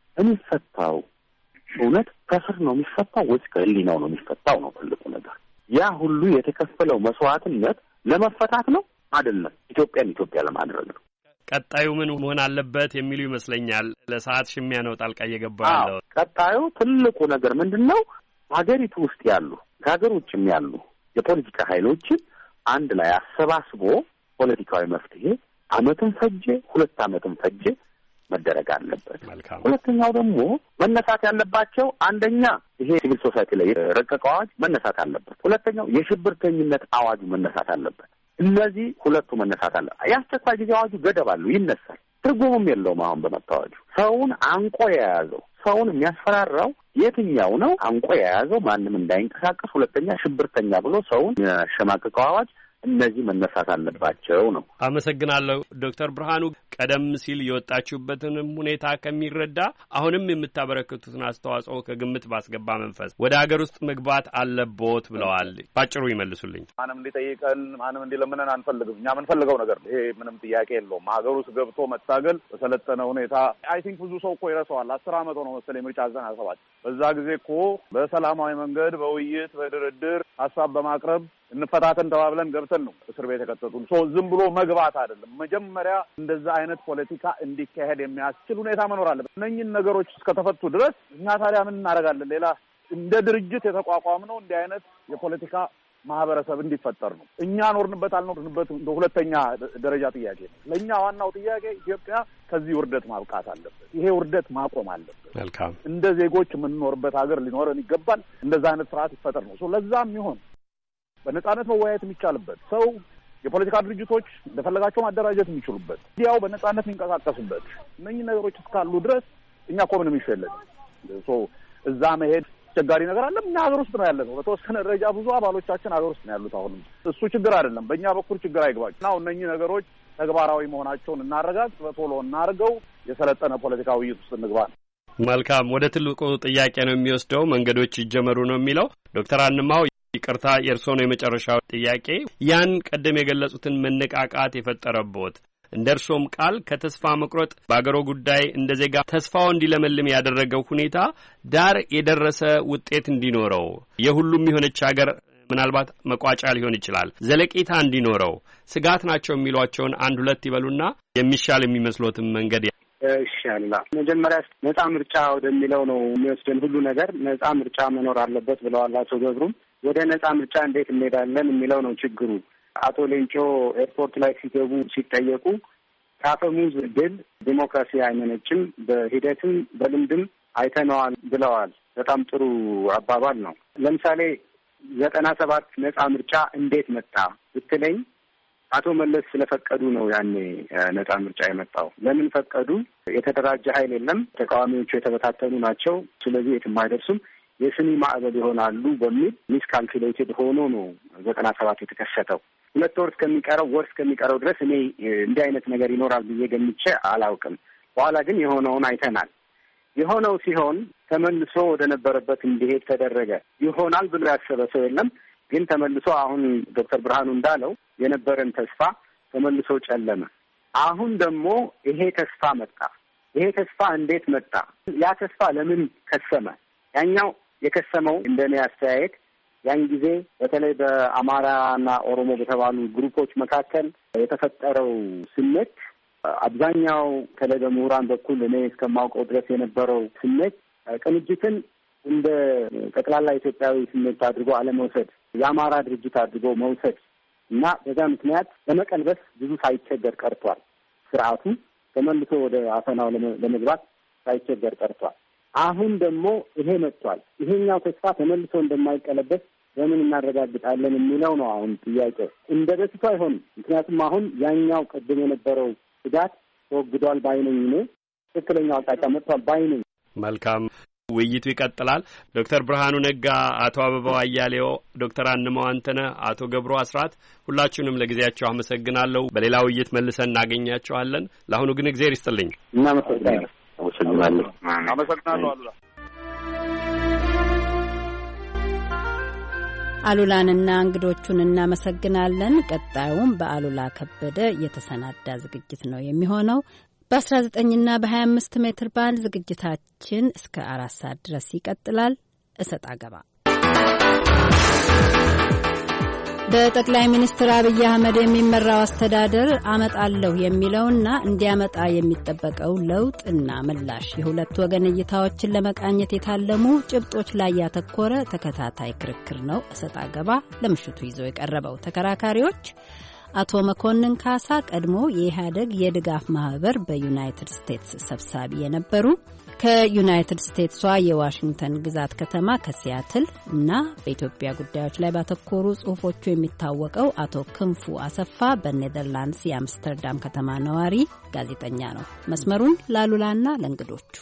የሚፈታው እውነት ከስር ነው የሚፈታው ወይስ ከህሊናው ነው የሚፈታው ነው ትልቁ ነገር። ያ ሁሉ የተከፈለው መስዋዕትነት ለመፈታት ነው አይደለም፣ ኢትዮጵያ ለማድረግ ነው። ቀጣዩ ምን መሆን አለበት የሚሉ ይመስለኛል። ለሰዓት ሽሚያ ነው ጣልቃ እየገባ ያለው። ቀጣዩ ትልቁ ነገር ምንድነው? ሀገሪቱ ውስጥ ያሉ ከሀገር ውጭም ያሉ የፖለቲካ ኃይሎችን አንድ ላይ አሰባስቦ ፖለቲካዊ መፍትሄ አመትን ፈጀ 2 አመትን ፈጀ መደረግ አለበት። ሁለተኛው ደግሞ መነሳት ያለባቸው አንደኛ ይሄ ሲቪል ሶሳይቲ ላይ ረቀቀው አዋጅ መነሳት አለበት። ሁለተኛው የሽብርተኝነት አዋጁ መነሳት አለበት። እነዚህ ሁለቱ መነሳት አለ። የአስቸኳይ ጊዜ አዋጁ ገደብ አለው፣ ይነሳል። ትርጉምም የለውም። አሁን በመታወጁ ሰውን አንቆ የያዘው ሰውን የሚያስፈራራው የትኛው ነው? አንቆ የያዘው ማንም እንዳይንቀሳቀስ፣ ሁለተኛ ሽብርተኛ ብሎ ሰውን ያሸማቀቀው አዋጅ እነዚህ መነሳት አለባቸው ነው። አመሰግናለሁ ዶክተር ብርሃኑ። ቀደም ሲል የወጣችሁበትንም ሁኔታ ከሚረዳ አሁንም የምታበረክቱትን አስተዋጽኦ ከግምት ባስገባ መንፈስ ወደ ሀገር ውስጥ መግባት አለቦት ብለዋል። ባጭሩ ይመልሱልኝ። ማንም እንዲጠይቀን ማንም እንዲለምነን አንፈልግም። እኛ የምንፈልገው ነገር ይሄ ምንም ጥያቄ የለውም። ሀገር ውስጥ ገብቶ መታገል በሰለጠነ ሁኔታ አይ ቲንክ ብዙ ሰው እኮ ይረሳዋል። 10 ዓመት ሆኖ መሰለኝ ምርጫ 97 በዛ ጊዜ እኮ በሰላማዊ መንገድ በውይይት በድርድር ሀሳብ በማቅረብ እንፈታተን ተባብለን ገብተን ነው እስር ቤት የከተቱን። ዝም ብሎ መግባት አይደለም። መጀመሪያ እንደዛ አይነት ፖለቲካ እንዲካሄድ የሚያስችል ሁኔታ መኖር አለበት። እነኝህን ነገሮች እስከተፈቱ ድረስ እኛ ታዲያ ምን እናደርጋለን? ሌላ እንደ ድርጅት የተቋቋም ነው እንዲህ አይነት የፖለቲካ ማህበረሰብ እንዲፈጠር ነው። እኛ ኖርንበት አልኖርንበት እንደ ሁለተኛ ደረጃ ጥያቄ ነው። ለእኛ ዋናው ጥያቄ ኢትዮጵያ ከዚህ ውርደት ማብቃት አለበት። ይሄ ውርደት ማቆም አለበት። መልካም እንደ ዜጎች የምንኖርበት ሀገር ሊኖረን ይገባል። እንደዛ አይነት ስርዓት ይፈጠር ነው። ለዛም ይሆን በነጻነት መወያየት የሚቻልበት ሰው የፖለቲካ ድርጅቶች እንደፈለጋቸው ማደራጀት የሚችሉበት ያው በነጻነት የሚንቀሳቀሱበት እነኚህ ነገሮች እስካሉ ድረስ እኛ እኮ ምንም ይሸለል እዛ መሄድ አስቸጋሪ ነገር አለ። እኛ ሀገር ውስጥ ነው ያለነው። በተወሰነ ደረጃ ብዙ አባሎቻችን ሀገር ውስጥ ነው ያሉት። አሁንም እሱ ችግር አይደለም። በእኛ በኩል ችግር አይግባቸው እና እነኚህ ነገሮች ተግባራዊ መሆናቸውን እናረጋግጥ፣ በቶሎ እናርገው፣ የሰለጠነ ፖለቲካ ውይይት ውስጥ እንግባ። መልካም። ወደ ትልቁ ጥያቄ ነው የሚወስደው። መንገዶች ይጀመሩ ነው የሚለው ዶክተር አንማው ይቅርታ፣ የእርስዎ ነው የመጨረሻው ጥያቄ። ያን ቀደም የገለጹትን መነቃቃት የፈጠረቦት እንደርሶም ቃል ከተስፋ መቁረጥ በአገሮ ጉዳይ እንደ ዜጋ ተስፋው እንዲለመልም ያደረገው ሁኔታ ዳር የደረሰ ውጤት እንዲኖረው የሁሉም የሆነች ሀገር ምናልባት መቋጫ ሊሆን ይችላል ዘለቄታ እንዲኖረው ስጋት ናቸው የሚሏቸውን አንድ ሁለት ይበሉና የሚሻል የሚመስሎትም መንገድ ኢንሻአላህ መጀመሪያ ነጻ ምርጫ ወደሚለው ነው የሚወስደን ሁሉ ነገር ነጻ ምርጫ መኖር አለበት ብለዋል አቶ ገብሩም ወደ ነጻ ምርጫ እንዴት እንሄዳለን የሚለው ነው ችግሩ አቶ ሌንጮ ኤርፖርት ላይ ሲገቡ ሲጠየቁ ካፈሙዝ ድል ዲሞክራሲ አይመነጭም በሂደትም በልምድም አይተነዋል ብለዋል በጣም ጥሩ አባባል ነው ለምሳሌ 97 ነጻ ምርጫ እንዴት መጣ ብትለኝ አቶ መለስ ስለፈቀዱ ነው ያኔ ነጻ ምርጫ የመጣው ለምን ፈቀዱ የተደራጀ ኃይል የለም ተቃዋሚዎቹ የተበታተኑ ናቸው ስለዚህ የትም አይደርሱም የስኒ ማዕበል ይሆናሉ በሚል ሚስ ካልኩሌትድ ሆኖ ነው 97 የተከሰተው 2 ወር እስከሚቀረው ድረስ እኔ እንዲህ አይነት ነገር ይኖራል ብዬ ገምቼ አላውቅም በኋላ ግን የሆነውን አይተናል የሆነው ሲሆን ተመልሶ ወደ ነበረበት እንዲሄድ ተደረገ ይሆናል ብሎ ያሰበ ሰው የለም ግን ተመልሶ አሁን ዶክተር ብርሃኑ እንዳለው የነበረን ተስፋ ተመልሶ ጨለመ አሁን ደግሞ ይሄ ተስፋ መጣ ይሄ ተስፋ እንዴት መጣ ያ ተስፋ ለምን ከሰመ ያኛው የከሰመው እንደኔ አስተያየት ያን ጊዜ በተለይ በአማራና ኦሮሞ በተባሉ ግሩፖች መካከል የተፈጠረው ስሜት አብዛኛው ከለደ ምሁራን በኩል እኔ እስከማውቀው ድረስ የነበረው ስሜት ቅንጅትን እንደ ጠቅላላ ኢትዮጵያዊ ስሜት አድርጎ አለመውሰድ የአማራ ድርጅት አድርጎ መውሰድ እና በዛ ምክንያት ለመቀልበስ ብዙ ሳይቸገር ቀርቷል ስርዓቱ ተመልሶ ወደ አፈናው ለመግባት ሳይቸገር ቀርቷል አሁን ደግሞ ይሄ መጥቷል ይሄኛው ተስፋ ተመልሶ እንደማይቀለበስ በምን እናረጋግጣለን የሚለው ነው አሁን ጥያቄው እንደ በፊቱ አይሆንም ምክንያቱም አሁን ያኛው ቀደም የነበረው ስጋት ተወግዷል ባይነኝ ነው ትክክለኛው አቅጣጫ መጥቷል ባይነኝ መልካም ውይይቱ ይቀጥላል ዶክተር ብርሃኑ ነጋ አቶ አበባው አያሌው ዶክተር አንማው አንተነህ አቶ ገብሩ አስራት ሁላችሁንም ለጊዜያችሁ አመሰግናለሁ በሌላ ውይይት መልሰን እናገኛችኋለን ለአሁኑ ግን እግዚአብሔር ይስጥልኝ አመሰግናለሁ አሉላንና እንግዶቹን እናመሰግናለን ቀጣዩም በአሉላ ከበደ የተሰናዳ ዝግጅት ነው የሚሆነው በ19ና በ25 ሜትር ባንድ ዝግጅታችን እስከ 4 ሰዓት ድረስ ይቀጥላል እሰጥ አገባ በጠቅላይ ሚኒስትር አብይ አህመድ የሚመራው አስተዳደር አመጣለሁ የሚለውና እንዲያመጣ የሚጠበቀው ለውጥና ምላሽ የሁለት ወገን እይታዎችን ለመቃኘት የታለሙ ጭብጦች ላይ ያተኮረ ተከታታይ ክርክር ነው እሰጥ አገባ ለምሽቱ ይዞ የቀረበው ተከራካሪዎች አቶ መኮንን ካሳ ቀድሞ የኢህአደግ የድጋፍ ማህበር በዩናይትድ ስቴትስ ሰብሳቢ የነበሩ ከዩናይትድ ስቴትሷ የዋሽንግተን ግዛት ከተማ ከሲያትል እና በኢትዮጵያ ጉዳዮች ላይ ባተኮሩ ጽሁፎቹ የሚታወቀው አቶ ክንፉ አሰፋ በኔዘርላንድስ የአምስተርዳም ከተማ ነዋሪ ጋዜጠኛ ነው መስመሩን ላሉላና ለእንግዶቹ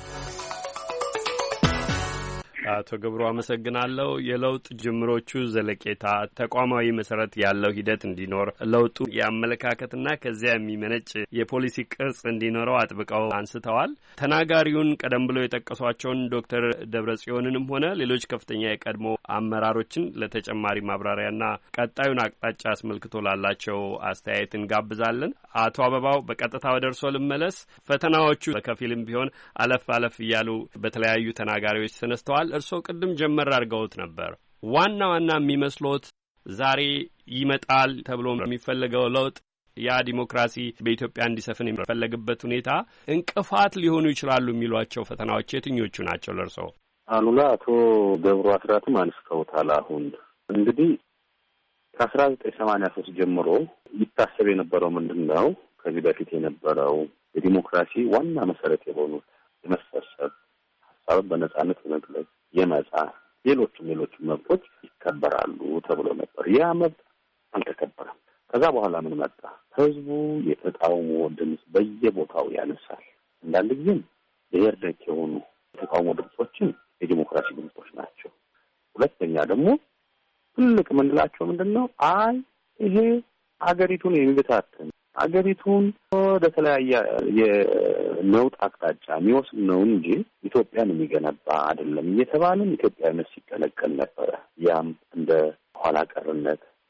አቶ ገብሩ አመሰግናለሁ የለውጥ ጅምሮቹ ዘለቄታ ተቋማዊ መሰረት ያለው ሂደት እንዲኖር ለውጡ የአመለካከትና ከዚያ የሚመነጭ የፖሊሲ ቅርጽ እንዲኖረው አጥብቀው አንስተዋል ተናጋሪውን ቀደም ብለው የጠቀሷቸውን ዶክተር ደብረጽዮንንም ሆነ ሌሎች ከፍተኛ የቀድሞ አመራሮችን ለተጨማሪ ማብራሪያና ቀጣዩን አቅጣጫ አስመልክቶ ላላቸው አስተያየት እንጋብዛለን አቶ አበባው በቀጥታ ወደ እርሶ ልመለስ ፈተናዎቹ በከፊልም ቢሆን አለፍ አለፍ እያሉ በተለያዩ ተናጋሪዎች ተነስተዋል እርሶ ቅድም ጀመር አድርገውት ነበር ዋና የሚመስሎት ዛሬ ይመጣል ተብሎ የሚፈልገው ለውጥ ያ ዲሞክራሲ በኢትዮጵያ እንዲሰፍን የሚፈለግበት ሁኔታ እንቅፋት ሊሆኑ ይችላሉ የሚሏቸው ፈተናዎች የትኞቹ ናቸው ለርሶ አሉላ አቶ ገብሩ አስራትም አንስተውታል አሁን እንግዲህ ከ1983 ጀምሮ ይታሰብ የነበረው ምንድነው ከዚህ በፊት የነበረው የዲሞክራሲ ዋና መሰረት የሆኑት የመሰብሰብ ሀሳብ በነጻነት የመግለጽ የመጻፍ ሌሎችም መብቶች ይከበራሉ ተብሎ ነበር ያ መብት አልተከበረም ከዛ በኋላ ምን መጣ ህዝቡ የተቃውሞ ድምጽ በየቦታው ያነሳል አንዳንድ ጊዜም ብሔር ነክ የሆኑ የተቃውሞ ድምጾችን የዲሞክራሲ ድምጾች ናቸው ሁለተኛ ደግሞ ትልቅ ምንላቸው ምንድነው አይ ይሄ አገሪቱን የሚበታተን አገሪቱን ወደ ተለያየ የነውጥ አቅጣጫ የሚወስድ ነው እንጂ ኢትዮጵያን የሚገነባ አይደለም እየተባለ ኢትዮጵያዊነት ሲቀለቀል ነበር ያም እንደ ኋላ ቀርነት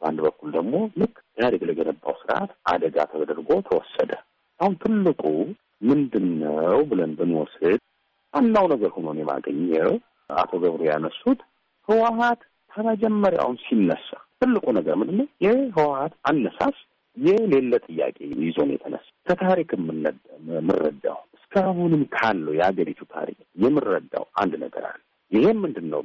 በአንድ በኩል ደግሞ ልክ ኢህአዴግ ለገነባው ስርዓት አደጋ ተደርጎ ተወሰደ። አሁን ትልቁ ምንድን ነው ብለን ብንወስድ ዋናው ነገር ሆኖ ነው የማገኘው አቶ ገብሩ ያነሱት ህወሓት ከመጀመሪያውን ሲነሳ ትልቁ ነገር ምንድን ነው? የህወሓት አነሳስ የሌለ ጥያቄ ይዞ ነው የተነሳ። ከታሪክ የምንረዳው እስካሁንም ካለው የአገሪቱ ታሪክ የምንረዳው አንድ ነገር አለ። ይሄም ምንድን ነው?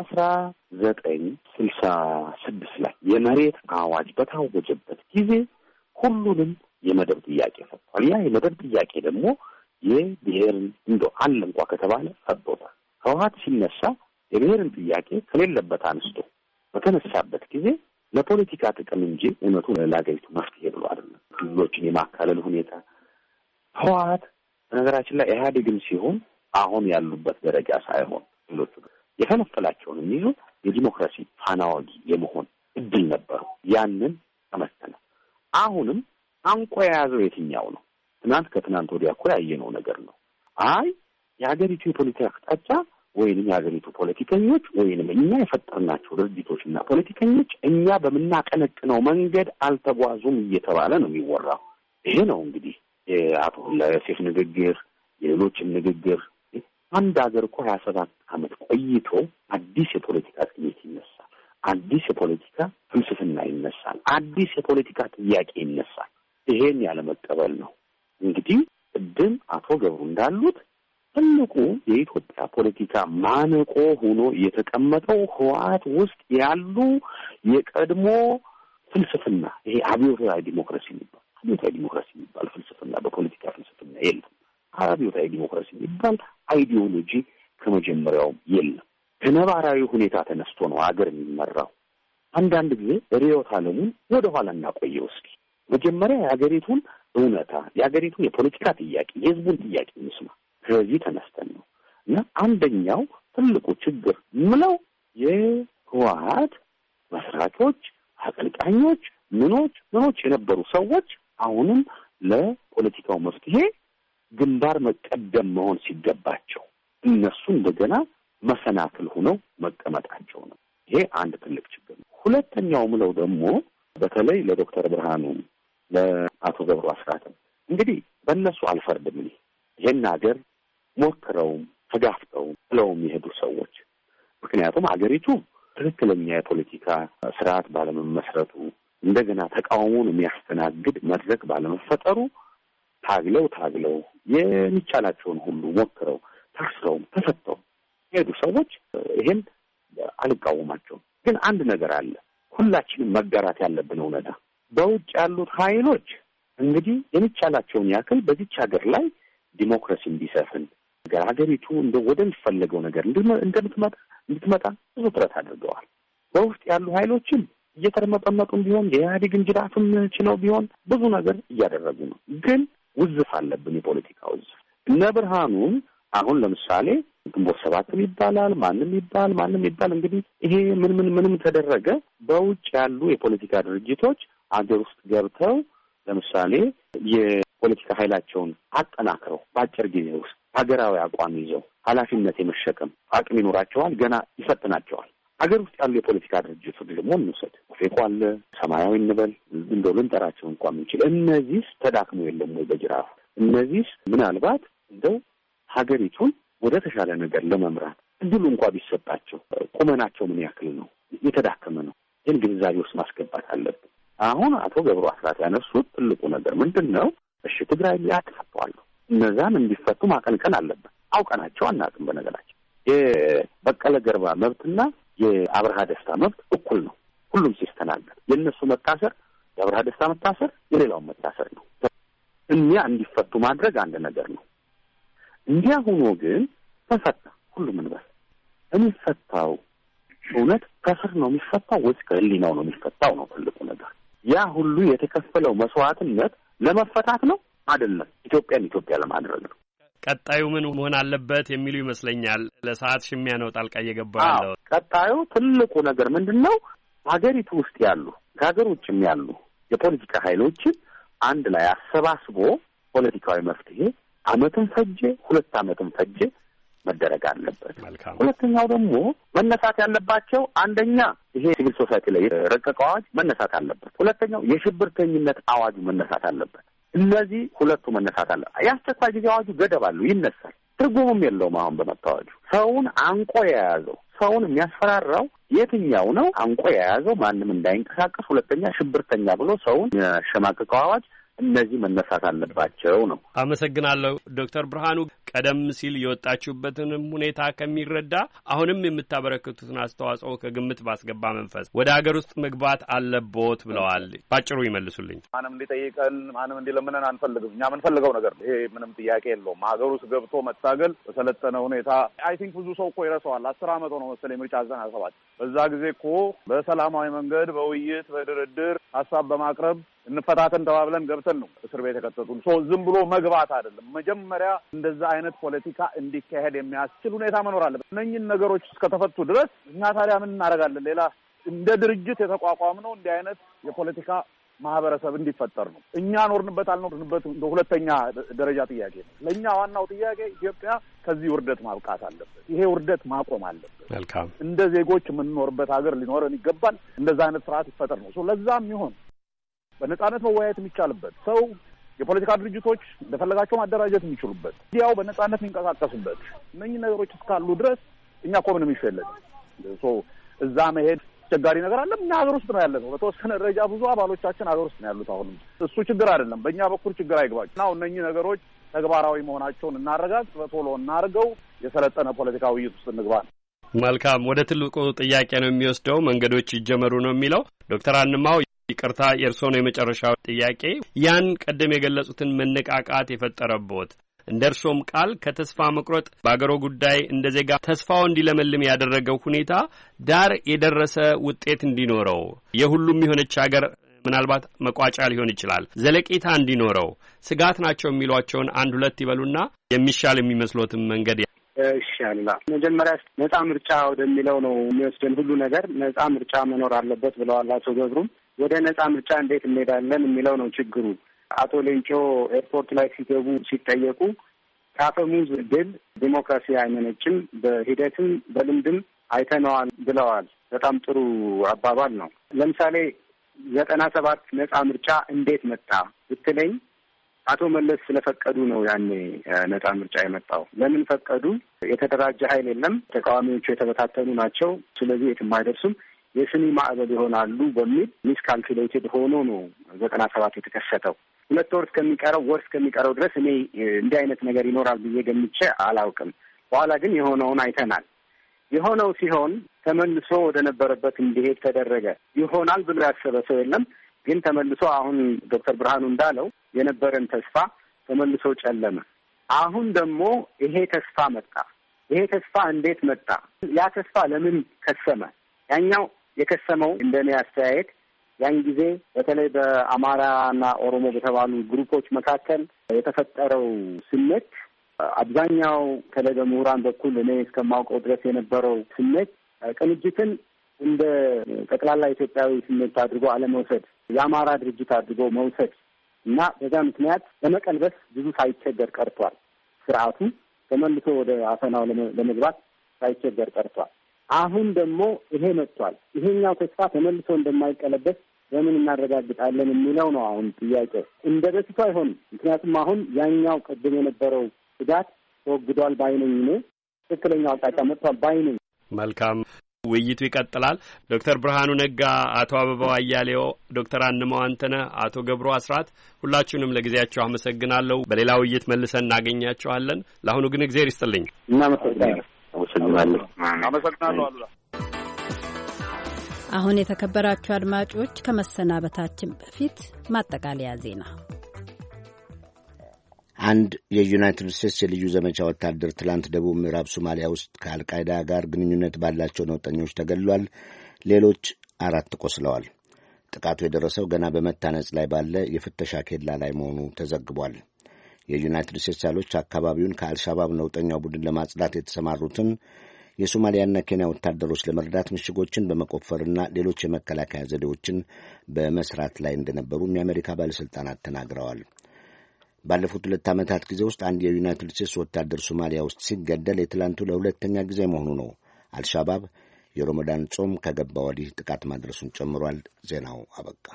1966 ላይ የመሬት አዋጅ በታወጀበት ጊዜ ሁሉንም የመደብ ጥያቄ ፈቷል። ያ የመደብ ጥያቄ ደግሞ የብሔርን እንደው አለ እንኳ ከተባለ ፈቶታል። ህወሓት ሲነሳ የብሔርን ጥያቄ ከሌለበት አንስቶ በተነሳበት ጊዜ ለፖለቲካ ጥቅም እንጂ እውነቱ ለአገሪቱ መፍትሄ ብሎ አይደለም። ክልሎችን የማካለል ሁኔታ ህወሓት በነገራችን ላይ ኢህአዴግም ሲሆን አሁን ያሉበት ደረጃ ሳይሆን ክልሎቹ የፈለፈላቸውን የሚይዙ የዲሞክራሲ ፋናዋጊ የመሆን እድል ነበሩ። ያንን ተመሰለ። አሁንም አንቆ የያዘው የትኛው ነው? ትናንት ከትናንት ወዲያ እኮ ያየነው ነገር ነው። አይ የሀገሪቱ የፖለቲካ አቅጣጫ ወይንም የሀገሪቱ ፖለቲከኞች ወይንም እኛ የፈጠርናቸው ድርጅቶችና ፖለቲከኞች እኛ በምናቀነቅነው መንገድ አልተጓዙም እየተባለ ነው የሚወራው። ይሄ ነው እንግዲህ የአቶ ዮሴፍ ንግግር፣ የሌሎችም ንግግር። አንድ ሀገር እኮ 27 ዓመት ቆይቶ አዲስ የፖለቲካ ቅኝት ይነሳል፣ አዲስ የፖለቲካ ፍልስፍና ይነሳል፣ አዲስ የፖለቲካ ጥያቄ ይነሳል። ይሄን ያለመቀበል ነው እንግዲህ ቅድም አቶ ገብሩ እንዳሉት ትልቁ የኢትዮጵያ ፖለቲካ ማነቆ ሆኖ የተቀመጠው ህወሓት ውስጥ ያሉ የቀድሞ ፍልስፍና ይሄ አብዮታዊ ዲሞክራሲ የሚባል ፍልስፍና በፖለቲካ ፍልስፍና የለም። አብዮታዊ ዲሞክራሲ የሚባል አይዲዮሎጂ ከመጀመሪያውም የለም። ከነባራዊ ሁኔታ ተነስቶ ነው ሀገር የሚመራው። አንዳንድ ጊዜ ርዕዮተ ዓለሙን ወደ ኋላ እናቆየው እስኪ። መጀመሪያ የሀገሪቱን እውነታ፣ የሀገሪቱን የፖለቲካ ጥያቄ፣ የህዝቡን ጥያቄ እንስማ። ከዚህ ተነስተን ነው እና አንደኛው ትልቁ ችግር ምለው የህወሓት መስራቾች፣ አቀንቃኞች፣ ምኖች የነበሩ ሰዎች አሁንም ለፖለቲካው መፍትሄ ግንባር መቀደም መሆን ሲገባቸው እነሱ እንደገና መሰናክል ሆነው መቀመጣቸው ነው። ይሄ አንድ ትልቅ ችግር ነው። ሁለተኛው ምለው ደግሞ በተለይ ለዶክተር ብርሃኑ ለአቶ ገብሩ አስራትም እንግዲህ በእነሱ አልፈርድም። ይሄን ሀገር ሞክረውም ተጋፍተውም ብለውም የሄዱ ሰዎች ምክንያቱም ሀገሪቱ ትክክለኛ የፖለቲካ ስርዓት ባለመመስረቱ እንደገና ተቃውሞን የሚያስተናግድ መድረክ ባለመፈጠሩ ታግለው የሚቻላቸውን ሁሉ ሞክረው ታስረውም ተፈተው የሄዱ ሰዎች ይሄን አልቃወማቸውም። ግን አንድ ነገር አለ፣ ሁላችንም መጋራት ያለብን እውነታ በውጭ ያሉት ኃይሎች እንግዲህ የሚቻላቸውን ያክል በዚች ሀገር ላይ ዲሞክራሲ እንዲሰፍን ሀገሪቱ ወደሚፈለገው ነገር እንድትመጣ ብዙ ጥረት አድርገዋል። በውስጥ ያሉ ኃይሎችን እየተርመጠመጡም ቢሆን የኢህአዴግን ጅራፍም ችለው ቢሆን ብዙ ነገር እያደረጉ ነው። ግን ውዝፍ አለብን፣ የፖለቲካ ውዝፍ። እነ ብርሃኑም አሁን ለምሳሌ ግንቦት ሰባትም ይባላል ማንም ይባል እንግዲህ ይሄ ምንም ተደረገ በውጭ ያሉ የፖለቲካ ድርጅቶች አገር ውስጥ ገብተው ለምሳሌ የፖለቲካ ኃይላቸውን አጠናክረው በአጭር ጊዜ ውስጥ ሀገራዊ አቋም ይዘው ኃላፊነት የመሸከም አቅም ይኖራቸዋል። ገና ይፈትናቸዋል። ሀገር ውስጥ ያሉ የፖለቲካ ድርጅቶች ደግሞ እንውሰድ፣ ኦፌኮ አለ፣ ሰማያዊ እንበል፣ እንደው ልንጠራቸው እንኳን የምንችል እነዚህስ ተዳክሞ የለም ወይ በጅራፍ? እነዚህስ ምናልባት እንደው ሀገሪቱን ወደ ተሻለ ነገር ለመምራት እድሉ እንኳን ቢሰጣቸው ቁመናቸው ምን ያክል ነው? የተዳከመ ነው። ይህን ግንዛቤ ውስጥ ማስገባት አለብን። አሁን አቶ ገብሩ አስራት ያነሱት ትልቁ ነገር ምንድን ነው? እሺ ትግራይ ያጥፋቸዋል፣ እነዛን እንዲፈቱ ማቀንቀን አለብን። አውቀናቸው አናውቅም። በነገራችን የበቀለ ገርባ መብትና የአብርሃ ደስታ መብት እኩል ነው። ሁሉም ሲስተናገር የእነሱ መታሰር የአብርሃ ደስታ መታሰር የሌላውን መታሰር ነው። እኛ እንዲፈቱ ማድረግ አንድ ነገር ነው። እንዲያ ሆኖ ግን ተፈታ ሁሉም እንበል የሚፈታው እውነት ከስር ነው የሚፈታው ወይስ ከህሊናው ነው የሚፈታው ነው ትልቁ ነገር። ያ ሁሉ የተከፈለው መስዋዕትነት ለመፈታት ነው አይደለም፣ ኢትዮጵያ ለማድረግ ነው። ቀጣዩ ምን መሆን አለበት የሚሉ ይመስለኛል። ለሰዓት ሽሚያ ነው ጣልቃ እየገባ ያለው። ቀጣዩ ትልቁ ነገር ምንድነው? ሀገሪቱ ውስጥ ያሉ ከሀገር ውጭም ያሉ የፖለቲካ ኃይሎችን አንድ ላይ አሰባስቦ ፖለቲካዊ መፍትሄ ዓመትም ፈጀ 2 ዓመትም ፈጀ መደረግ አለበት። ሁለተኛው ደግሞ መነሳት ያለባቸው አንደኛ ይሄ ሲቪል ሶሳይቲ ላይ ረቀቀ አዋጅ መነሳት አለበት። ሁለተኛው የሽብርተኝነት አዋጁ መነሳት አለበት። እነዚህ ሁለቱ መነሳት አለ። የአስቸኳይ ጊዜ አዋጁ ገደብ አለው፣ ይነሳል። ትርጉምም የለውም። አሁን በመታወጁ ሰውን አንቆ የያዘው ሰውን የሚያስፈራራው የትኛው ነው? አንቆ የያዘው ማንም እንዳይንቀሳቀስ፣ ሁለተኛ ሽብርተኛ ብሎ ሰውን ያሸማቀቀው አዋጅ እነዚህ መነሳት አለባቸው ነው። አመሰግናለሁ ዶክተር ብርሃኑ። ቀደም ሲል የወጣችሁበትንም ሁኔታ ከሚረዳ አሁንም የምታበረክቱትን አስተዋጽኦ ከግምት ባስገባ መንፈስ ወደ ሀገር ውስጥ መግባት አለቦት ብለዋል። ባጭሩ ይመልሱልኝ። ማንም እንዲጠይቀን ማንም እንዲለምነን አንፈልግም። እኛ የምንፈልገው ነገር ይሄ ምንም ጥያቄ የለውም። ሀገር ውስጥ ገብቶ መታገል በሰለጠነ ሁኔታ አይ ቲንክ ብዙ ሰው እኮ ይረሳዋል። 10 ዓመት ነው መሰለኝ ምርጫ 97 በዛ ጊዜ እኮ በሰላማዊ መንገድ በውይይት በድርድር ሀሳብ በማቅረብ እንፈታተን ተባብለን ገብተን ነው እስር ቤት የተከተቱን። ዝም ብሎ መግባት አይደለም። መጀመሪያ እንደዛ አይነት ፖለቲካ እንዲካሄድ የሚያስችል ሁኔታ መኖር አለበት። እነኝህን ነገሮች እስከተፈቱ ድረስ እኛ ታዲያ ምን እናደርጋለን? ሌላ እንደ ድርጅት የተቋቋም ነው እንዲህ አይነት የፖለቲካ ማህበረሰብ እንዲፈጠር ነው። እኛ ኖርንበት አልኖርንበት እንደ ሁለተኛ ደረጃ ጥያቄ ነው። ለእኛ ዋናው ጥያቄ ኢትዮጵያ ከዚህ ውርደት ማብቃት አለበት። ይሄ ውርደት ማቆም አለበት። መልካም እንደ ዜጎች የምንኖርበት ሀገር ሊኖረን ይገባል። እንደዛ አይነት ስርዓት ይፈጠር ነው። ለዛም ይሆን በነጻነት መወያየት የሚቻልበት ሰው የፖለቲካ ድርጅቶች እንደፈለጋቸው ማደራጀት የሚችሉበት ያው በነጻነት የሚንቀሳቀሱበት እነኚህ ነገሮች እስካሉ ድረስ እኛ እኮ ምንም ይሸለል እዛ መሄድ አስቸጋሪ ነገር አለ። እኛ ሀገር ውስጥ ነው ያለነው። በተወሰነ ደረጃ ብዙ አባሎቻችን ሀገር ውስጥ ነው ያሉት። አሁንም እሱ ችግር አይደለም። በእኛ በኩል ችግር አይግባችሁ እና እነኚህ ነገሮች ተግባራዊ መሆናቸውን እናረጋግጥ፣ በቶሎ እናርገው፣ የሰለጠነ ፖለቲካ ውይይት ውስጥ እንግባ። መልካም። ወደ ትልቁ ጥያቄ ነው የሚወስደው። መንገዶች ይጀመሩ ነው የሚለው ዶክተር አንማው ይቅርታ፣ የእርስዎ ነው የመጨረሻው ጥያቄ። ያን ቀደም የገለጹትን መነቃቃት የፈጠረቦት እንደ እርሶም ቃል ከተስፋ መቁረጥ በአገሮ ጉዳይ እንደ ዜጋ ተስፋው እንዲለመልም ያደረገው ሁኔታ ዳር የደረሰ ውጤት እንዲኖረው የሁሉም የሆነች ሀገር ምናልባት መቋጫ ሊሆን ይችላል ዘለቄታ እንዲኖረው ስጋት ናቸው የሚሏቸውን አንድ ሁለት ይበሉና የሚሻል የሚመስሎትም መንገድ ኢንሻአላ መጀመሪያ ነጻ ምርጫ ወደሚለው ነው የሚወስደን ሁሉ ነገር። ነጻ ምርጫ መኖር አለበት ብለዋል አቶ ገብሩም። ወደ ነጻ ምርጫ እንዴት እንሄዳለን የሚለው ነው ችግሩ። አቶ ሌንጮ ኤርፖርት ላይ ሲገቡ ሲጠየቁ ከአፈሙዝ ድል ዲሞክራሲ አይመነጭም፣ በሂደትም በልምድም አይተነዋል ብለዋል። በጣም ጥሩ አባባል ነው። ለምሳሌ 97 ነጻ ምርጫ እንዴት መጣ ብትለኝ አቶ መለስ ስለፈቀዱ ነው ያኔ ነጻ ምርጫ የመጣው። ለምን ፈቀዱ? የተደራጀ ኃይል የለም፣ ተቃዋሚዎቹ የተበታተኑ ናቸው፣ ስለዚህ የትም አይደርሱም፣ የስኒ ማዕበል ይሆናሉ በሚል ሚስካልኩሌትድ ሆኖ ነው 97 የተከሰተው። 2 ወር እስከሚቀረው ድረስ እኔ እንዲህ አይነት ነገር ይኖራል ብዬ ገምቼ አላውቅም። በኋላ ግን የሆነውን አይተናል። የሆነው ሲሆን ተመልሶ ወደ ነበረበት እንዲሄድ ተደረገ። ይሆናል ብሎ ያሰበ ሰው የለም። ግን ተመልሶ አሁን ዶክተር ብርሃኑ እንዳለው የነበረን ተስፋ ተመልሶ ጨለመ። አሁን ደግሞ ይሄ ተስፋ መጣ። ይሄ ተስፋ እንዴት መጣ? ያ ተስፋ ለምን ከሰመ? ያኛው የከሰመው እንደኔ አስተያየት ያን ጊዜ በተለይ በአማራና ኦሮሞ በተባሉ ግሩፖች መካከል የተፈጠረው ስሜት አብዛኛው ከላይ በምሁራን በኩል እኔ እስከማውቀው ድረስ የነበረው ስሜት ቅንጅትን እንደ ጠቅላላ ኢትዮጵያዊ ስሜት አድርጎ አለመውሰድ፣ የአማራ ድርጅት አድርጎ መውሰድ እና በዛ ምክንያት ለመቀልበስ ብዙ ሳይቸገር ቀርቷል። ስርዓቱ ተመልሶ ወደ አፈናው ለመግባት ሳይቸገር ቀርቷል። አሁን ደግሞ ይሄ መጥቷል። ይሄኛው ተስፋ ተመልሶ እንደማይቀለበስ በምን እናረጋግጣለን የሚለው ነው አሁን ጥያቄው። እንደ በፊቱ አይሆንም። ምክንያቱም አሁን ያኛው ቅድም የነበረው ስጋት ተወግዷል ባይነኝ ነው። ትክክለኛው አቅጣጫ መጥቷል ባይነኝ። መልካም ውይይቱ ይቀጥላል። ዶክተር ብርሃኑ ነጋ፣ አቶ አበባው አያሌው፣ ዶክተር አንማው አንተነህ፣ አቶ ገብሩ አስራት ሁላችሁንም ለጊዜያችሁ አመሰግናለሁ። በሌላ ውይይት መልሰን እናገኛችኋለን። ለአሁኑ ግን እግዚአብሔር ይስጥልኝ። እናመሰግናለን። አመሰግናለሁ አሉላ። አሁን የተከበራችሁ አድማጮች ከመሰናበታችን በፊት ማጠቃለያ ዜና። አንድ የዩናይትድ ስቴትስ የልዩ ዘመቻ ወታደር ትላንት ደቡብ ምዕራብ ሶማሊያ ውስጥ ከአልቃይዳ ጋር ግንኙነት ባላቸው ነውጠኞች ተገድሏል። ሌሎች 4 ቆስለዋል። ጥቃቱ የደረሰው ገና በመታነጽ ላይ ባለ የፍተሻ ኬላ ላይ መሆኑ ተዘግቧል። የዩናይትድ ስቴትስ ኃይሎች አካባቢውን ከአልሻባብ ነውጠኛው ቡድን ለማጽዳት የተሰማሩትን የሶማሊያና ኬንያ ወታደሮች ለመርዳት ምሽጎችን በመቆፈርና ሌሎች የመከላከያ ዘዴዎችን በመስራት ላይ እንደነበሩም የአሜሪካ ባለሥልጣናት ተናግረዋል። ባለፉት 2 ዓመታት ጊዜ ውስጥ አንድ የዩናይትድ ስቴትስ ወታደር ሶማሊያ ውስጥ ሲገደል የትላንቱ ለሁለተኛ ጊዜ መሆኑ ነው። አልሻባብ የረመዳን ጾም ከገባ ወዲህ ጥቃት ማድረሱን ጨምሯል። ዜናው አበቃ።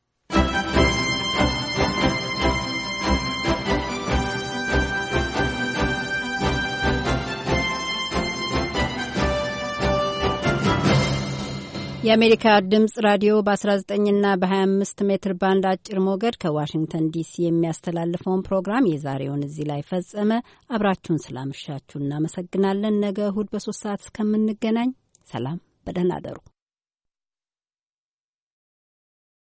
የአሜሪካ ድምጽ ራዲዮ በ19ና በ25 ሜትር ባንድ አጭር ሞገድ ከዋሽንግተን ዲሲ የሚያስተላልፈውን ፕሮግራም የዛሬውን እዚህ ላይ ፈጸመ። አብራችሁን ስላመሻችሁ እናመሰግናለን። ነገ እሁድ በ3 ሰዓት እስከምንገናኝ ሰላም፣ በደህና አደሩ።